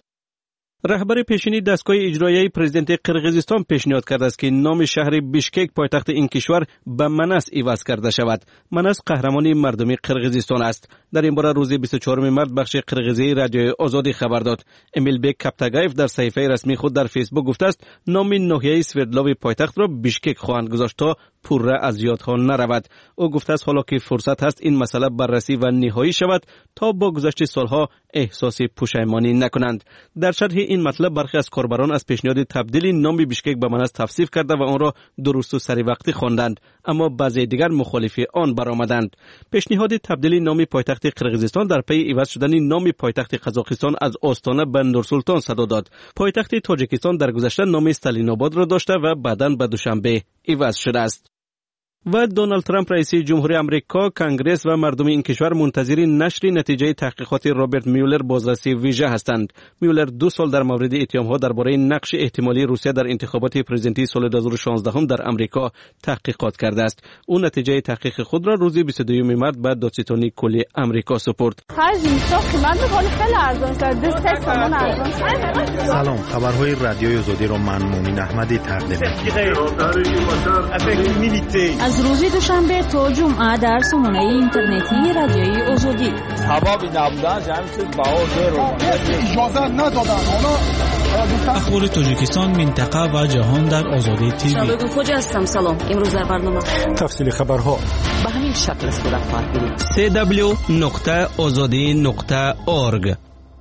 رهبر پیشینی دستگاه اجرایی پرزیدنت قرقیزستان پیشنهاد کرده است که نام شهر بیشکک پایتخت این کشور به منس عوض کرده شود. منس قهرمانی مردمی قرقیزستان است. در این باره روز بیست و چهارم مارس بخش قرقیزی رادیوی آزادی خبر داد. امیل بیک کپتاگایف در صفحه رسمی خود در فیسبوک گفته است نام ناحیه سوردلاو پایتخت را بیشکک خواهند گذاشت تا پوره از یادها نرود. او گفته است حالا که فرصت هست این مسئله بررسی و نهایی شود تا با گذشت سالها احساس پشیمانی نکنند. در شرح این مطلب برخی از کاربران از پیشنهاد تبدیل نام بیشکک به منس تفسیر کرده و آن را درست و سری وقتی خواندند، اما بعضی دیگر مخالف آن برآمدند. پیشنهاد تبدیل نام پایتخت قرقیزستان در پی عوض شدن نام پایتخت قزاقستان از آستانه به نورسلطان صدا داد. پایتخت تاجیکستان در گذشته نام استالیناباد را داشته و بعداً به دوشنبه عوض شده است. و دونالد ترامپ رئیس جمهوری آمریکا، کنگره و مردم این کشور منتظر نشر نتیجه تحقیقات رابرت میولر بازرسی ویژه هستند. میولر دو سال در مورد اتهام‌ها درباره نقش احتمالی روسیه در انتخابات پرزیدنتی سال دو هزار و شانزده در آمریکا تحقیقات کرده است. او نتیجه تحقیق خود را روز بیست و دوم مارس به دادستانی کلی آمریکا سپرد. سلام، خبرهای رادیوی آزادی را من مومن احمدی تقدیم می‌کنم. از روز دوشنبه تا جمعه در سامانه اینترنتی رادیوی آزادی. سبب نبودن جمعیت باور اجازه ندادن. اخبار تاجیکستان، منطقه و جهان در آزادی تیوی. شبکه خوجا هستم. سلام. امروز در برنامه تفصیل خبرها به همین شکل صورت خواهد گرفت. سی دبلیو نقطه آزادی نقطه اورگ.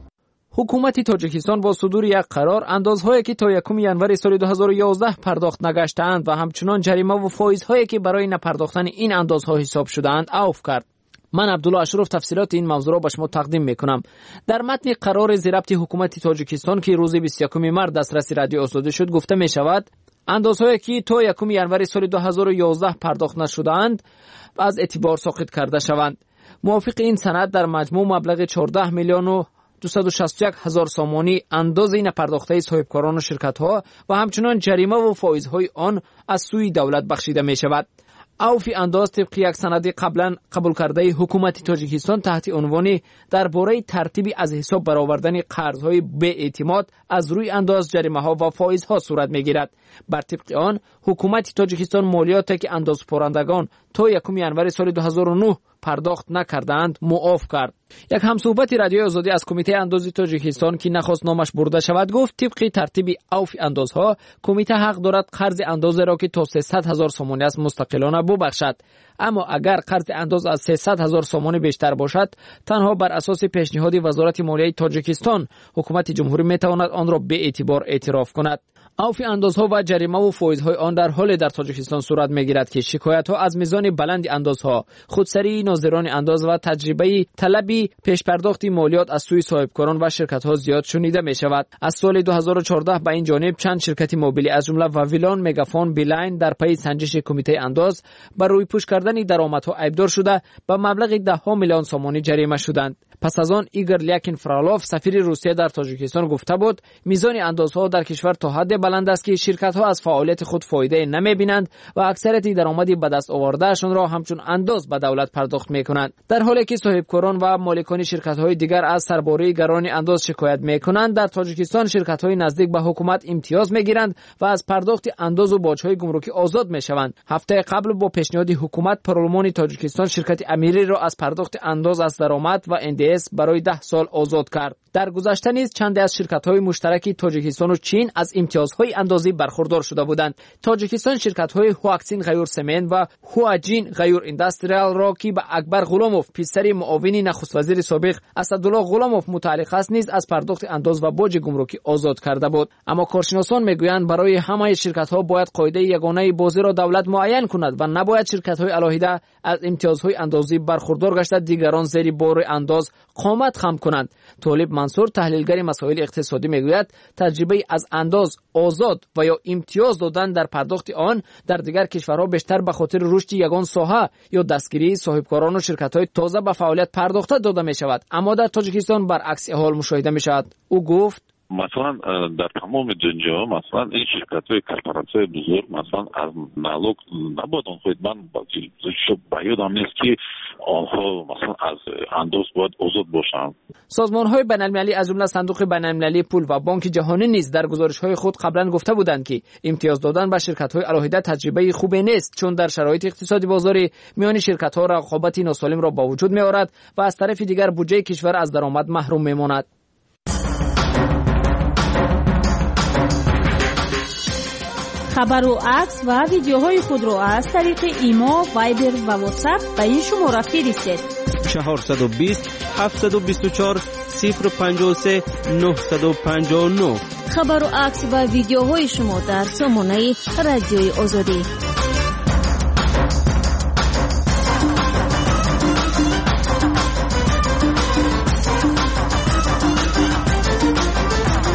حکومت تاجیکستان با صدور یک قرار اندازهایی که تا یکم ینوری سال دو هزار و یازده پرداخت نگشته‌اند و همچنان جریمه و فایزهایی که برای نپرداختن این اندازها حساب شده‌اند عفو کرد. من عبدالله اشرف تفصیلات این موضوع را به شما تقدیم میکنم. در متن قرار ضبط حکومت تاجیکستان که روز بیست و یکم مارس دسترسی رادیو آزادی شد گفته می شود اندازهایی که تا یکم ینوری سال دو هزار و یازده پرداخت نشده‌اند از اعتبار ساقط کرده شوند. موافق این سند در مجموع مبلغ چهارده میلیون و دویست و شصت و یک هزار سامانی اندازه نپرداخته صاحبکاران و شرکت‌ها و همچنان جریمه و فایزهای آن از سوی دولت بخشیده می شود. عفو انداز طبق یک سند قبلا قبول کرده حکومت تاجیکستان تحت عنوان درباره ترتیبی از حساب برآوردن قرض‌های بی اعتماد از روی انداز جریمه‌ها و فایزها صورت می‌گیرد. بر طبق آن حکومت تاجیکستان مالیاتی که اندازپرندگان تا یکم ینوری سال دو هزار و نه پرداخت نکردند معاف کرد. یک همصحبت رادیوی آزادی از کمیته اندازی تاجیکستان که نخواست نامش برده شود گفت طبق ترتیب عفو اندازها کمیته حق دارد قرض اندازه را که تا سیصد هزار سامانی است مستقلانه ببخشد. اما اگر قرض انداز از سیصد هزار سامانی بیشتر باشد تنها بر اساس پیشنهاد وزارت مالیه تاجیکستان حکومت جمهوری میتواند آن را به اعتبار اعتراف کند. عفو اندازها و جریمه و فایزهای آن در حال در تاجیکستان صورت میگیرد که شکایت‌ها از میزان بلند اندازها، خودسری ناظران انداز و تجربه طلبی پیش پرداخت مالیات از سوی صاحبکاران و شرکت‌ها زیاد شنیده می‌شود. از سال دو هزار و چهارده به این جانب چند شرکت موبیلی از جمله واویلان، مگافون، بیلاین در پی سنجش کمیته انداز بر روی پوش کردن درآمدها عیبدار شده به مبلغ ده ها میلیون سامانی جریمه شدند. پس از آن ایگور لیاکین فرالاف سفیر روسیه در تاجیکستان گفته بود میزان اندازها در کشور تا حد بلند است که شرکت‌ها از فعالیت خود فایده نمی‌بینند و اکثریت درآمدی به دست آوردهشان را همچون انداز به دولت پرداخت می‌کنند. در حالی که صاحبکاران و مالکان شرکت‌های دیگر از سرباری گران انداز شکایت می‌کنند، در تاجیکستان شرکت‌های نزدیک به حکومت امتیاز می‌گیرند و از پرداخت انداز و باج‌های گمرکی آزاد می‌شوند. هفته قبل با پیشنهاد حکومت پارلمان تاجیکستان شرکت امیری را از پرداخت انداز از درآمد و ان دی اس برای ده سال آزاد کرد. در گذشته نیز چند از شرکت‌های مشترک تاجیکستان و چین از امتیازهای اندازی برخوردار شده بودند. تاجیکستان شرکت‌های هواکسین غیور سمنت و هواجین غیور اندستریال را که به اکبر غلاموف پسر معاون نخست وزیر سابق اسدالله غلاموف متعلق است نیز از پرداخت انداز و باج گمرکی آزاد کرده بود. اما کارشناسان میگویند برای همه شرکت‌ها باید قاعده یگانه بازی را دولت معین کند و نباید شرکت‌های علاهیده از امتیازهای اندازی برخوردار گشته دیگران زیر بار انداز قامت خم کنند. طالب منصور تحلیلگر مسائل اقتصادی میگوید تجربه از انداز آزاد و یا امتیاز دادن در پرداخت آن در دیگر کشورها بیشتر به خاطر رشد یگان ساحه یا دستگیری صاحبکاران و شرکت‌های تازه به فعالیت پرداخته داده می شود. اما در تاجیکستان برعکس حال مشاهده می شود. او گفت مثلا در تمام دنیا مثلا این شرکت‌های کارپوراسیون بزرگ مثلا از نالوگ نبودن خود من شب بیادم نیست که آنها مثلا از انداز باید آزاد باشند. سازمان‌های بین‌المللی از جمله صندوق بین‌المللی پول و بانک جهانی نیز در گزارش‌های خود قبلا گفته بودند که امتیاز دادن به شرکت‌های علاهیده تجربه خوبی نیست چون در شرایط اقتصادی بازاری میان شرکت‌ها رقابت ناسالم را با وجود می‌آورد و از طرف دیگر بودجه کشور از درآمد محروم می‌ماند. خبر و عکس و ویدیوهای خود را از طریق ایما، وایبر و واتساپ به این شماره فرستید. چهارصد و بیست هفتصد و بیست و چهار صفر پنجاه و سه نهصد و پنجاه و نه. خبر و عکس و ویدیوهای شما در سامانه رادیوی آزادی.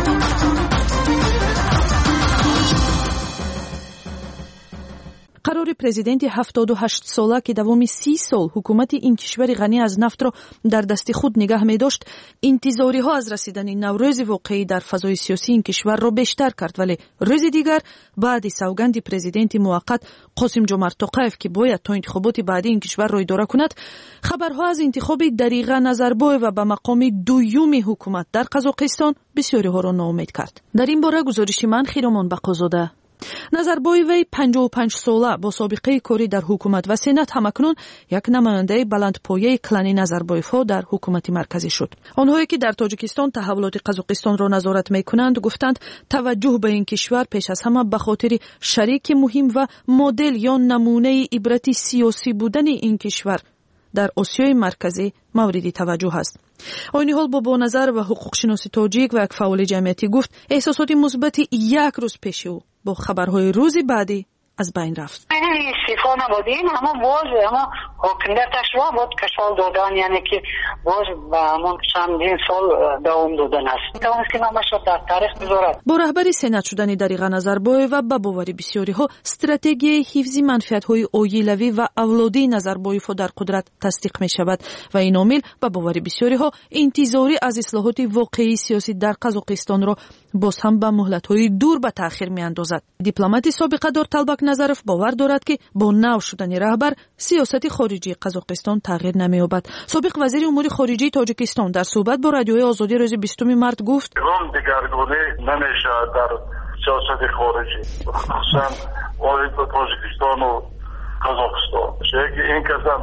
قرار президенти ҳафтоду ҳашт сола ки давоми си сол ҳукумати ин кишвари ғанӣ аз нафтро дар дасти худ нигаҳ медошт, интизориҳо аз расидани наврӯзи воқеӣ дар фазои сиёсии ин кишварро бештар кард. Вале рӯзи дигар баъди савганди президенти муваққат Қосимҷомарт Тоқаев ки бояд то интихоботи баъди ин кишварро идора кунад, хабарҳо аз интихоби Дариға Назарбоева ба мақоми дуюми ҳукумат дар Қазоқистон бисёриҳоро ноумед кард. дар ин бора гузориши ман Хиромон Бақозода. Назарбоеваи панҷоҳу панҷ сола бо собиқаи кори дар ҳукумат ва сенат ҳамакнун як намояндаи баландпояи клани Назарбоевҳо дар ҳукумати марказӣ шуд. онҳое ки дар Тоҷикистон таҳаввулоти Қазоқистонро назорат мекунанд гуфтанд таваҷҷӯҳ ба ин кишвар пеш аз ҳама ба хотири шарики муҳим ва модел ё намунаи ибрати сиёсӣ будани ин кишвар дар Осиёи марказӣ мавриди таваҷҷӯҳ аст. Ойни ҳол Бобоназар ва ҳуқуқшиноси тоҷик ва як фаъоли ҷамъиятӣ гуфт эҳсосоти мусбати як рӯз пеши ӯ бо хабарҳои рӯзи баъдӣ از بین رفت. استعفا نبودیم اما باز اما حکومتش را بود کشال دادن، یعنی که باز با همون چندین سال دوام دادن است. میتوانست که نامش را در تاریخ بذارد. با رهبری سنت شدن دریغا نظربایو با باوری بسیاری‌ها استراتژی حفظ منفعت‌های عائلوی و اولادی نظربایو در قدرت تصدیق می‌شود و این عامل با باوری بسیاری‌ها انتظاری از اصلاحات واقعی سیاسی در قزاقستان را باز هم با مهلت‌های دور به تأخیر می‌اندازد. دیپلمات سابق دار طلبک نظرف باور دارد که با نو شدن رهبر سیاست خارجی قزاقستان تغییر نمی‌یابد. سابق وزیر امور خارجه تاجیکستان در صحبت با رادیوی آزادی روز بیستم مارس گفت: "اون دیگرگونی نمیشه در سیاست خارجی، خصوصا وارد تاجیکستان و قزاقستان. که این کسان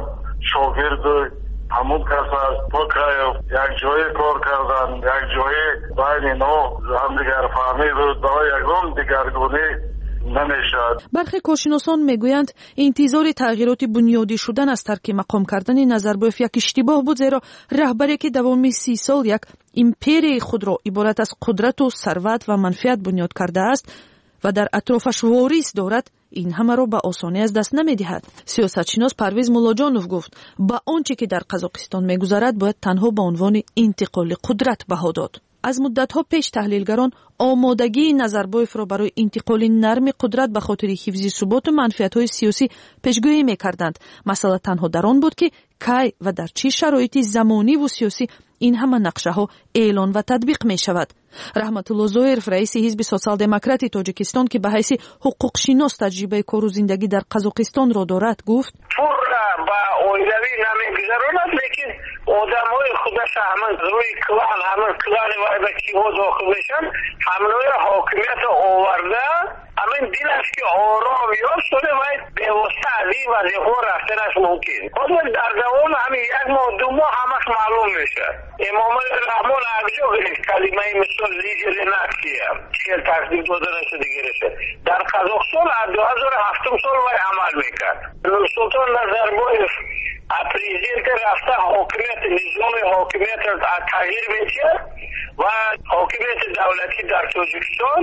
شاگرد همون کس است، توکایف یک جای کار کردن، یک جای بین اینا هم دیگر فهمید و برای یکم دیگرگونی نمیشد." برخی کارشناسان میگویند انتظار تغییرات بنیادی شدن از ترک مقام کردن نظربایف یک اشتباه بود، زیرا رهبری که دوام سی سال یک ایمپری خود را عبارت از قدرت و ثروت و منفعت بنیاد کرده است و در اطرافش واریث دارد، این همه را به آسانی از دست نمی‌دهد. سیاستشناس پرویز مولاجانوف گفت با آنچه که در قزاقستان می‌گذرد باید تنها به عنوان انتقال قدرت بها داد. از مدت‌ها پیش تحلیلگران آمادگی نظربایف را برای انتقال نرم قدرت به خاطر حفظ ثبات و منفعت‌های سیاسی پیشگویی می‌کردند. مسئله تنها در آن بود که کی و در چه شرایطی زمانی و سیاسی این همه نقشه‌ها اعلان و تطبیق می‌شود. رحمت الله زویرف رئیس حزب سوسیال دموکراتی تاجیکستان که به حیث حقوق شناس تجربه کار و زندگی در قزاقستان را دارد گفت: "پورا با اویلوی نمی‌گذراند، لیکن آدمای خودش همه روی کلان همه کلان وارد کیها داخل میشن، همه حاکمیت آورده، همین دل است که آرام یاب شده و به واسطه از این وظیفه رفتنش ممکن. خود در دوام همین یک ماه دو ماه همش معلوم میشه. امام رحمان اگجا کلمه مثل لیدر نفسیه چیل تصدیق داده نشده گرفته. در قزاقستان از دو هزار و هفت سال وی عمل میکرد. نورسلطان نظربایف پریزیدنت رفته حاکمیت نظام حاکمیت تغییر میشه و حاکمیت دولتی در تاجیکستان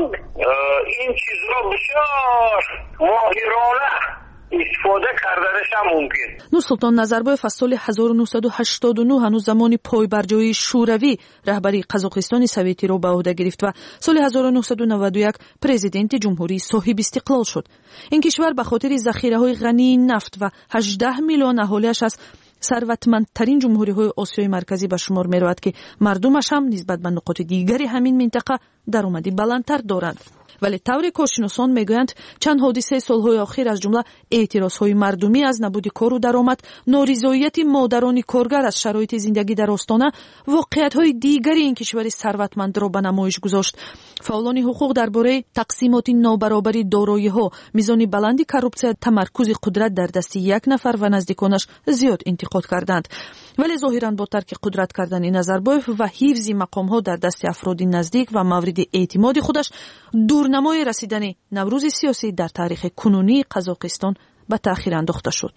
این چیز را بسیار ماهرانه استفاده کردنش هم ممکن. نورسلطان نظربایف از سال هزار و نهصد و هشتاد و نه هنوز زمان پایبرجایی شوروی رهبری قزاقستان سوویتی را به عهده گرفت و سال هزار و نهصد و نود و یک پرزیدنت جمهوری صاحب استقلال شد. این کشور به خاطر ذخیره‌های غنی نفت و هجده میلیون اهالیش از ثروتمندترین جمهوری‌های آسیای مرکزی به شمار می‌رود که مردمش هم نسبت به نقاط دیگری همین منطقه درآمدی بلندتر دارند. ولی طور کارشناسان میگویند چند حادثه سالهای اخیر از جمله اعتراضهای مردمی از نبود کار و درآمد، نارضایت مادران کارگر از شرایط زندگی در آستانه، واقعیت‌های دیگری این کشور ثروتمند را به نمایش گذاشت. فعالان حقوق درباره تقسیمات نابرابری دارایی‌ها، میزان بلندی کروپسیا، تمرکز قدرت در دست یک نفر و نزدیکانش زیاد انتقاد کردند. ولی ظاهراً با ترک قدرت کردن نظربایف و حفظ مقام‌ها در دست افراد نزدیک و مورد اعتماد خودش، دورنمای رسیدن نوروز سیاسی در تاریخ کنونی قزاقستان به تأخیر انداخته شد.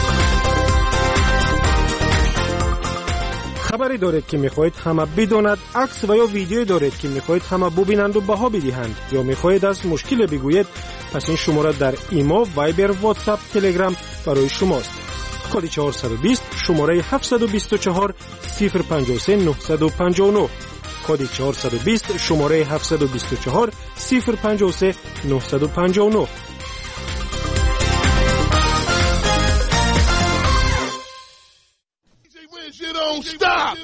خبری دارید که میخواهید همه بداند، عکس و یا ویدیو دارید که میخواهید همه ببینند و بها بدهند، یا میخواهید از مشکل بگویید، پس این شماره در ایما، وایبر، واتساپ، تلگرام برای شماست. کد چهارصد و بیست شماره هفتصد و بیست و چهار صفر پنجاه و سه نهصد و پنجاه و نه. کد چهارصد و بیست شماره هفتصد و بیست و چهار صفر پنجاه و سه نهصد و پنجاه و نه. don't stop.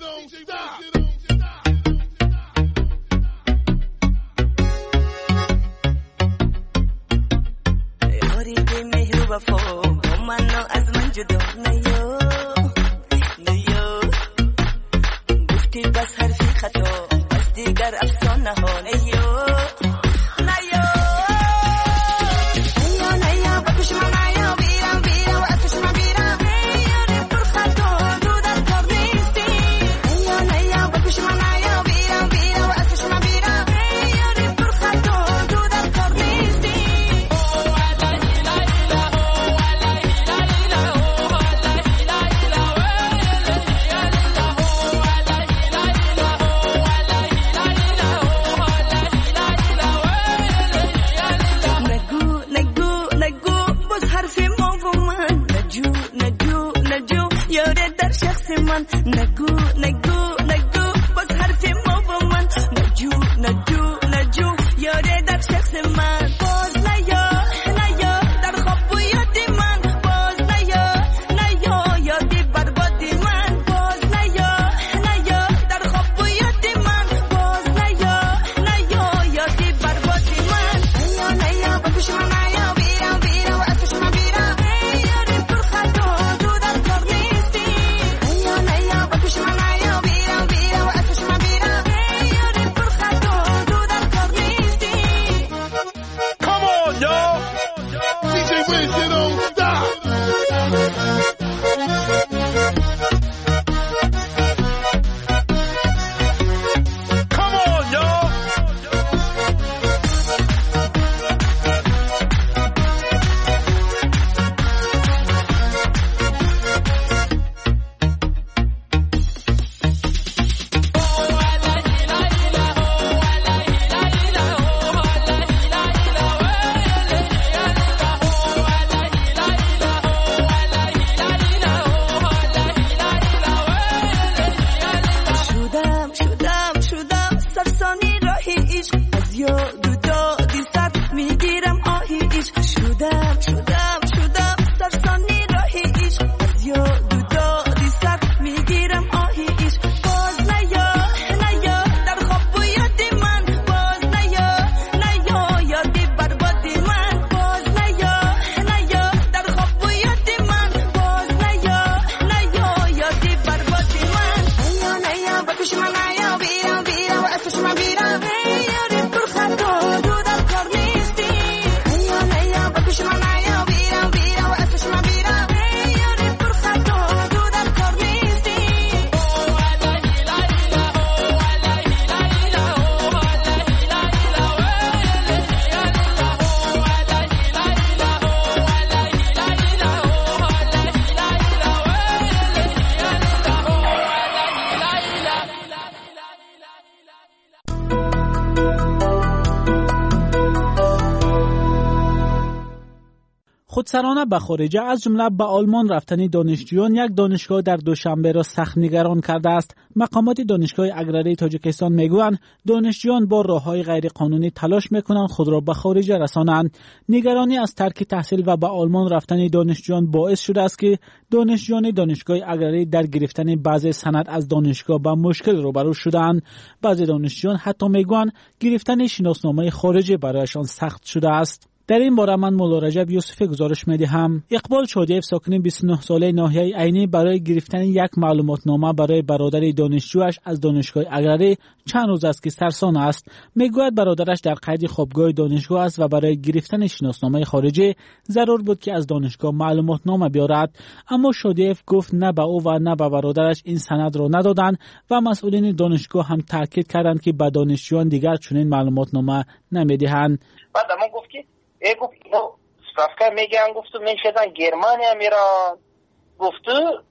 خودسرانه به خارجه از جمله به آلمان رفتن دانشجویان یک دانشگاه در دوشنبه را سخت نگران کرده است. مقامات دانشگاه اگرری تاجیکستان میگویند دانشجویان با راههای غیرقانونی تلاش میکنند خود را به خارجه رسانند. نگرانی از ترک تحصیل و به آلمان رفتن دانشجویان باعث شده است که دانشجویان دانشگاه اگرری در گرفتن بعضی سند از دانشگاه با مشکل روبرو شدند. بعضی دانشجویان حتی میگویند گرفتن شناسنامه خارجی برایشان سخت شده است. در این باره من مولا رجب یوسفی گزارش می‌دهم. اقبال شادیف ساکن بیست و نه ساله ناحیه عینی برای گرفتن یک معلوماتنامه برای برادر دانشجویش از دانشگاه اگرری چند روز است که سرسان است. میگوید برادرش در قید خوابگاه دانشگاه است و برای گرفتن شناسنامه خارجی ضرور بود که از دانشگاه معلوماتنامه بیارد، اما شادیف گفت نه به او و نه به برادرش این سند را ندادند و مسئولین دانشگاه هم تاکید کردند که به دانشجویان دیگر چنین معلوماتنامه نمیدهند. بعد من گفت که ای گفت اینو سپاسکار میگن، گفت میشدن گرمانیا میرن، گفت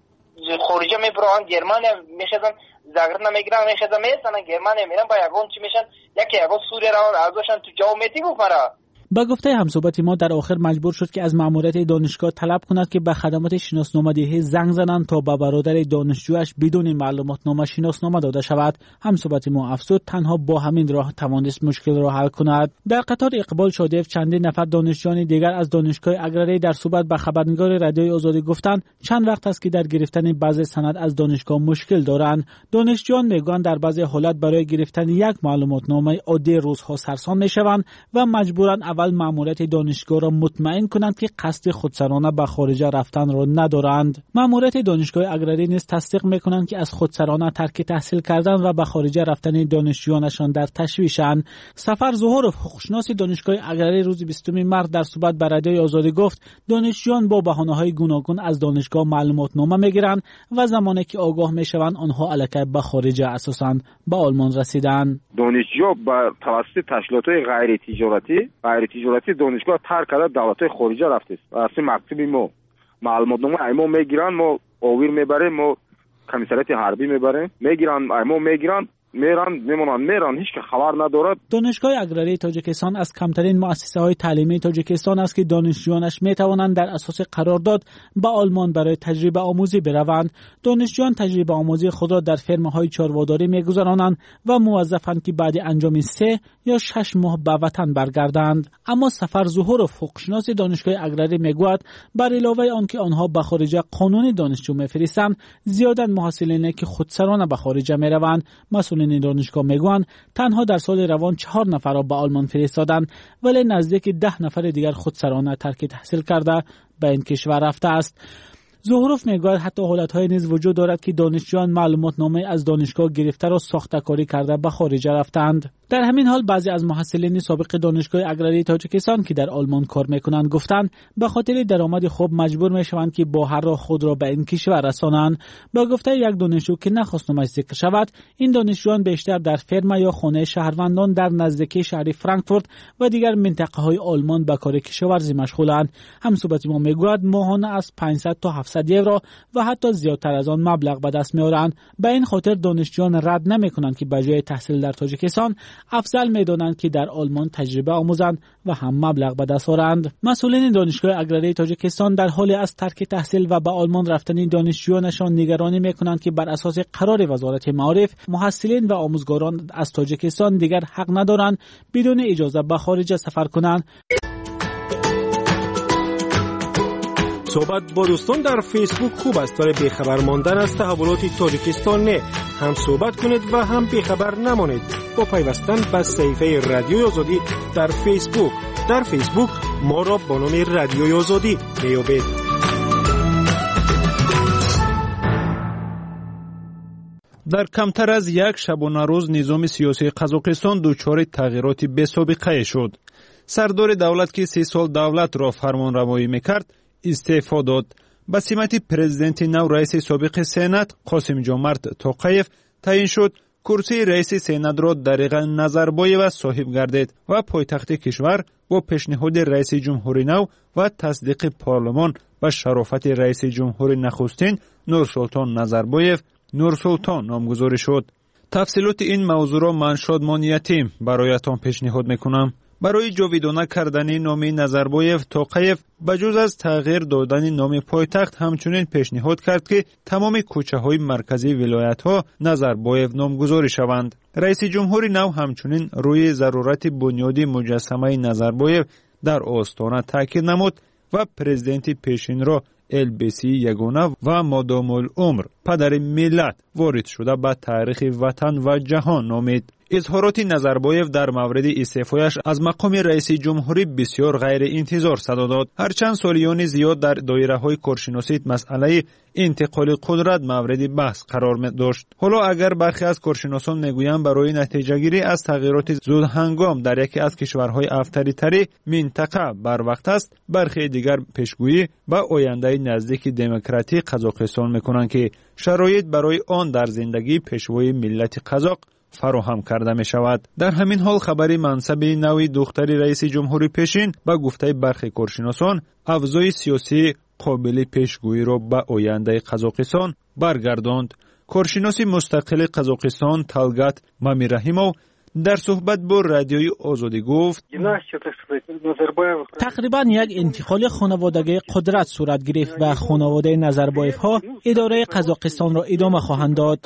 خارجه میبرن گرمانیا میشدن زاگرب نمیگیرن میشدن میسن گرمانیا میرن با یگون چی میشن یکی یگون سوریه را ازشان تو جاو میتی گفت مرا با گفته همصحبت ما در آخر مجبور شد که از ماموریت دانشگاه طلب کند که به خدمات شناسنامه‌دهی زنگ زنند تا به برادر دانشجویش بدون معلوماتنامه شناسنامه داده شود. همصحبت ما افزود تنها با همین راه توانست مشکل را حل کند. در قطار اقبال شادیف چندین نفر دانشجویان دیگر از دانشگاه اگرری در صحبت با خبرنگار رادیوی آزادی گفتند چند وقت است که در گرفتن بعضی سند از دانشگاه مشکل دارند. دانشجویان میگویند در بعضی حالات برای گرفتن یک معلوماتنامه عادی روزها سرسام میشوند و مجبورند اول ماموریت دانشگاه را مطمئن کنند که قصد خودسرانه به خارج رفتن را ندارند. ماموریت دانشگاه اگرری نیز تصدیق میکنند که از خودسرانه ترک تحصیل کردن و به خارج رفتن دانشجویانشان در تشویشند. سفر ظهورов حقوقشناس دانشگاه اگرری روز بیستم مارس در صحبت با رادیوی آزادی گفت دانشجویان با بهانه‌های گوناگون از دانشگاه معلوماتنامه میگیرند و زمانی که آگاه میشوند آنها الکی به خارج اساساً به آلمان رسیدند. دانشجو با توسط تشکیلات‌های غیر تجارتی غیر تجارتی دانشگاه ترک کرده دولت‌های خارجی رفته است. اصلا مکتوب ما معلوماتنامه ایمو میگیرن ما آویر میبریم ما کمیساریات حربی میبریم میگیرن ایمو میگیرن میرن میمونن میرن هیچ که خبر ندارد. دانشگاه اگرری تاجیکستان از کمترین مؤسسه های تعلیمی تاجیکستان است که دانشجویانش می توانند در اساس قرارداد به آلمان برای تجربه آموزی بروند. دانشجویان تجربه آموزی خود را در فرم‌های چاره‌داری میگذرانند و موظفند که بعد انجام سه یا شش ماه به وطن برگردند. اما سفر ظهورov حقوقشناس دانشگاه اگرری میگوید بر علاوه آنکه آنها به خارج قانونی دانشجو میفرستند زیادا محصلینی که خودسرانه به خارج میروند. مسئولین دانشگاه میگویند تنها در سال روان چهار نفر را به آلمان فرستادند ولی نزدیک ده نفر دیگر خودسرانه ترک تحصیل کرده به این کشور رفته است. ظهورov میگوید حتی حالت‌های نیز وجود دارد که دانشجویان معلوماتنامه از دانشگاه گرفته را ساخته‌کاری کرده به خارج رفتند. در همین حال بعضی از محصلین سابق دانشگاه اگرری تاجیکستان که در آلمان کار میکنند گفتند به خاطر درآمد خوب مجبور میشوند که با هر راه خود را به این کشور رسانند. با گفته یک دانشجو که نخواست نامش ذکر شود این دانشجویان بیشتر در فرم یا خانه شهروندان در نزدیکی شهر فرانکفورت و دیگر منطقه‌های آلمان به کار کشاورزی مشغولند. همصحبت ما میگوید ماهانه از پانصد تا هفتصد یورو و حتی زیادتر از آن مبلغ به دست میآورند. به این خاطر دانشجویان رد نمیکنند که به جای تحصیل در تاجیکستان افضل میدانند که در آلمان تجربه آموزند و هم مبلغ به دست آورند. مسئولین دانشگاه اگرری تاجیکستان در حالی از ترک تحصیل و به آلمان رفتن دانشجویانشان نگرانی میکنند که بر اساس قرار وزارت معارف محصلین و آموزگاران از تاجیکستان دیگر حق ندارند بدون اجازه به خارج سفر کنند. صحبت با دوستان در فیسبوک خوب است ولی بیخبر ماندن از تحولات تاجیکستان نه. هم صحبت کنید و هم بیخبر نمانید با پیوستن به صفحه رادیوی آزادی در فیسبوک. در فیسبوک ما را با نام رادیوی آزادی میابید. در کمتر از یک شبانه روز نظام سیاسی قزاقستان دچار تغییرات بی‌سابقه شد. سردار دولت که سی سال دولت را فرمانروایی میکرد استعفا داد. به سمت پرزیدنت نو رئیس سابق سنات قاسم جمارت توقیف تعیین شد. کرسی رئیس سنات را دریغ نظربایو صاحب گردید و پایتخت کشور با پیشنهاد رئیس جمهوری نو و تصدیق پارلمان و شرافت رئیس جمهور نخستین نورسلطان نظربایف نورسلطان نامگذاری شد. تفصیلات این موضوع را من شادمان یتیم برایتان پیشنهاد میکنم. برای جاویدانه کردن نام نظربایف توقیف بجز از تغییر دادن نام پایتخت همچنین پیشنهاد کرد که تمام کوچه های مرکزی ولایت ها نظربایف نامگذاری شوند. رئیس جمهوری نو همچنین روی ضرورت بنیادی مجسمه نظربایف در آستانه تاکید نمود و پرزیدنت پیشین را البسی یگانه و مادام العمر پدر ملت وارد شده به تاریخ وطن و جهان نامید. اظهارات نظربایف در مورد استعفایش از مقام رئیس جمهوری بسیار غیر انتظار صدا داد. هرچند سالیان زیاد در دایره‌های کارشناسی مسئله انتقال قدرت مورد بحث قرار داشت. حالا اگر برخی از کارشناسان میگویند برای نتیجه گیری از تغییرات زود هنگام در یکی از کشورهای افطاری‌تر منطقه بر وقت است، برخی دیگر پیشگویی به آینده نزدیک دموکراتی قزاقستان میکنند که شرایط برای آن در زندگی پیشوای ملت قزاق فراهم کرده می شود. در همین حال خبری منصب نوی دختر رئیس جمهوری پیشین با گفته برخی کارشناسان افزای سیاسی قابل پیشگویی را به آینده قزاقستان برگرداند. کارشناس مستقل قزاقستان تالگات مامیرحیموف در صحبت با رادیوی آزادی گفت تقریبا یک انتقال خانوادگی قدرت صورت گرفت و خانواده نظربایف ها اداره قزاقستان را ادامه خواهند داد.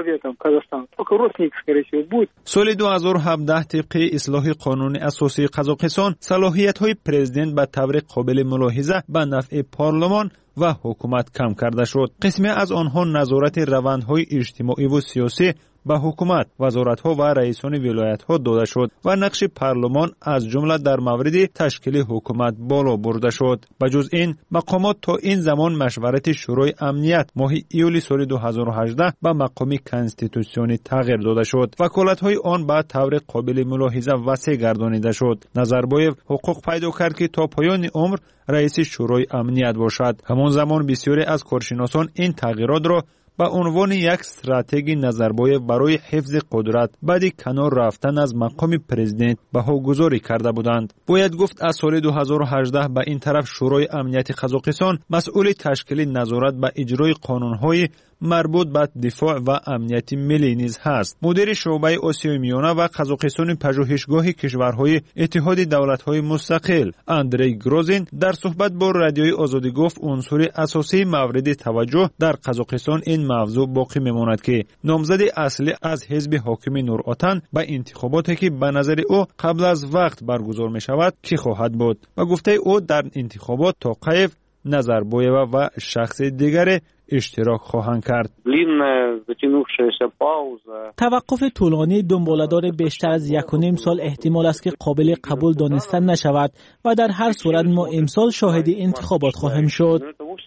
سال دو هزار و هفده طبق اصلاح قانون اساسی قزاقستان صلاحیت های پرزیدنت به طور قابل ملاحظه به نفع پارلمان و حکومت کم کرده شد. قسمی از آنها نظارت روندهای اجتماعی و سیاسی به حکومت، وزارت‌ها و رئیسان ولایت‌ها داده شد و نقش پارلمان از جمله در مورد تشکیل حکومت بالا برده شد. بجز این مقامات تا این زمان مشورت شورای امنیت ماه ایولی سال دو هزار و هجده به مقام کنستیتوسیونی تغییر داده شد. وکالت‌های آن به طور قابل ملاحظه وسیع گردانیده شد. نظربایف حقوق پیدا کرد که تا پایان عمر رئیس شورای امنیت باشد. همان زمان بسیاری از کارشناسان این تغییرات را به عنوان یک استراتژی نظربایف برای حفظ قدرت بعد کنار رفتن از مقام پرزیدنت بهاگذاری کرده بودند. باید گفت از سال دو هزار و هجده به این طرف شورای امنیت قزاقستان مسئول تشکیل نظارت به اجرای قانون‌های مربوط به دفاع و امنیت ملی نیز هست. مدیر شعبه آسیای میانه و قزاقستان پژوهشگاه کشورهای اتحاد دولت‌های مستقل اندری گروزین در صحبت با رادیوی آزادی گفت عنصر اساسی مورد توجه در قزاقستان این موضوع باقی میماند که نامزد اصلی از حزب حاکم نورآتن به انتخاباتی که به نظر او قبل از وقت برگزار می شود کی خواهد بود و گفته او در انتخابات توقیف نظربایف و شخص دیگر اشتراک خواهند کرد. توقف طولانی دنباله‌دار بیشتر از یک و نیم سال احتمال است که قابل قبول دانسته نشود و در هر صورت ما امسال شاهد انتخابات خواهیم شد.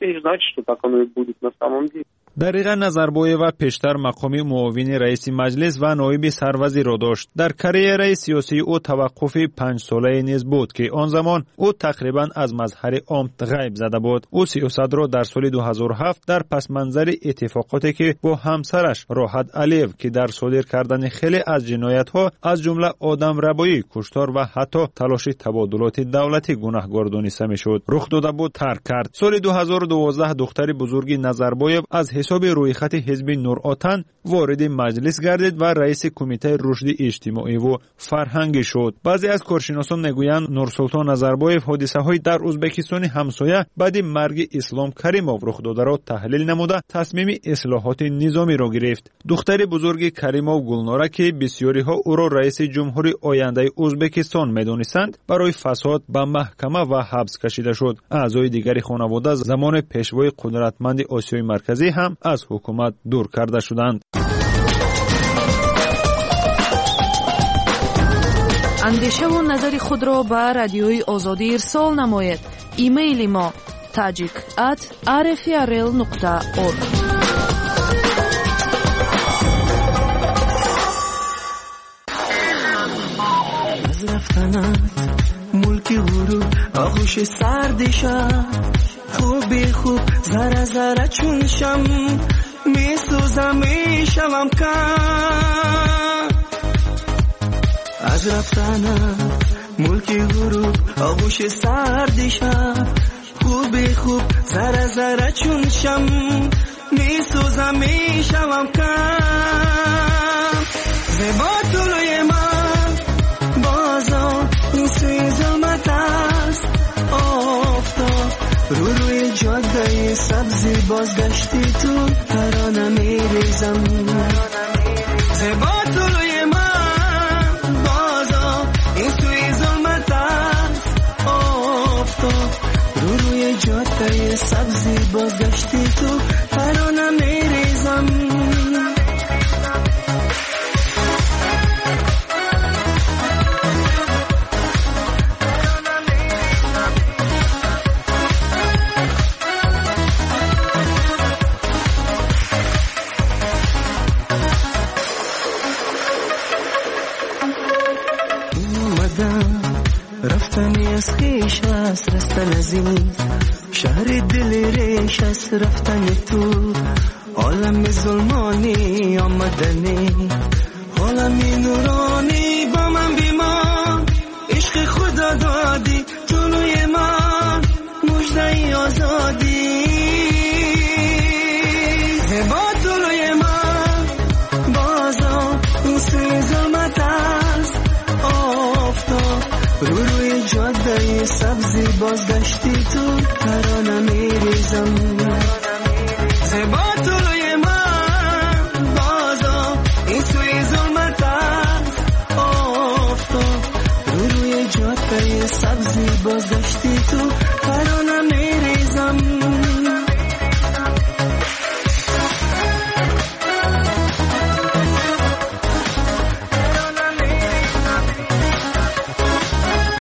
دقیقا نظربایف و پیشتر مقام معاون رئیس مجلس و نایب سروزیر را داشت. در کارییر سیاسی او توقف پنج ساله نیز بود که آن زمان او تقریبا از مظهر عام غیب زده بود. او سیاست را در سال دو هزار و هفت در پس منظر اتفاقاتی که با همسرش راحت علیف که در صادر کردن خیلی از جنایت‌ها از جمله آدم ربایی، کشتار و حتی تلاش تبادلات دولتی گناهکار دانسته میشد رخ داده بود ترک کرد. سال دو هزار و دوازده دختر بزرگ نظربایف از حساب رویخط حزب نورآتن وارد مجلس گردید و رئیس کمیته رشد اجتماعی و فرهنگی شد. بعضی از کارشناسان میگویند نورسلطان نظربایف حادثه‌های در ازبکستان همسایه بعد مرگ اسلام کریموف رخ داده را تحلیل نموده تصمیم اصلاحات نظامی را گرفت. دختر بزرگ کریموف گلناره که بسیاری ها او را رئیس جمهوری آینده ازبکستان می‌دانستند برای فساد به محکمه و حبس کشیده شد. اعضای دیگری خانواده زمان پیشوای قدرتمند آسیای مرکزی هم از حکومت دور کرده شدند. اندیشه و نظر خود را به رادیوی آزادی ارسال نمایید. ایمیل ما تاجیک ات آر اف ار ال نقطه اور. از رفتنت ملکی غرور آغوش سردشم خوبی خوب زره زره چون شم میسوزم میشوم کم از رفتنت ملکی غروب آغوش سردشم خوبی خوب زره زره چون شم میسوزم میشوم کم زیبا طلوی من بازا این سوی ظلمت است آفتاب رو روی جاده سبزی بازگشتی تو ترانه میریزم زیبا طلوی من بازا این سوی ظلمت است آفتاب رو روی جاده سبزی بازگشتی تو ترانه میریزم رفتنی از خیش است رستن از این شهر دل ریش است رفتن تو عالم ظلمانی آمدنی عالمی نورانی با من بیمان عشق خدا دادی طلوی من مژده آزادی زیبا طلوی من بازا این سوی ظلمت است رو روی جاده سبزی بازگشتی تو ترانه میریزم زیبا طلوی من بازم این سوی ظلمت آفتاب رو روی جاده سبزی بازگشتی تو ترانه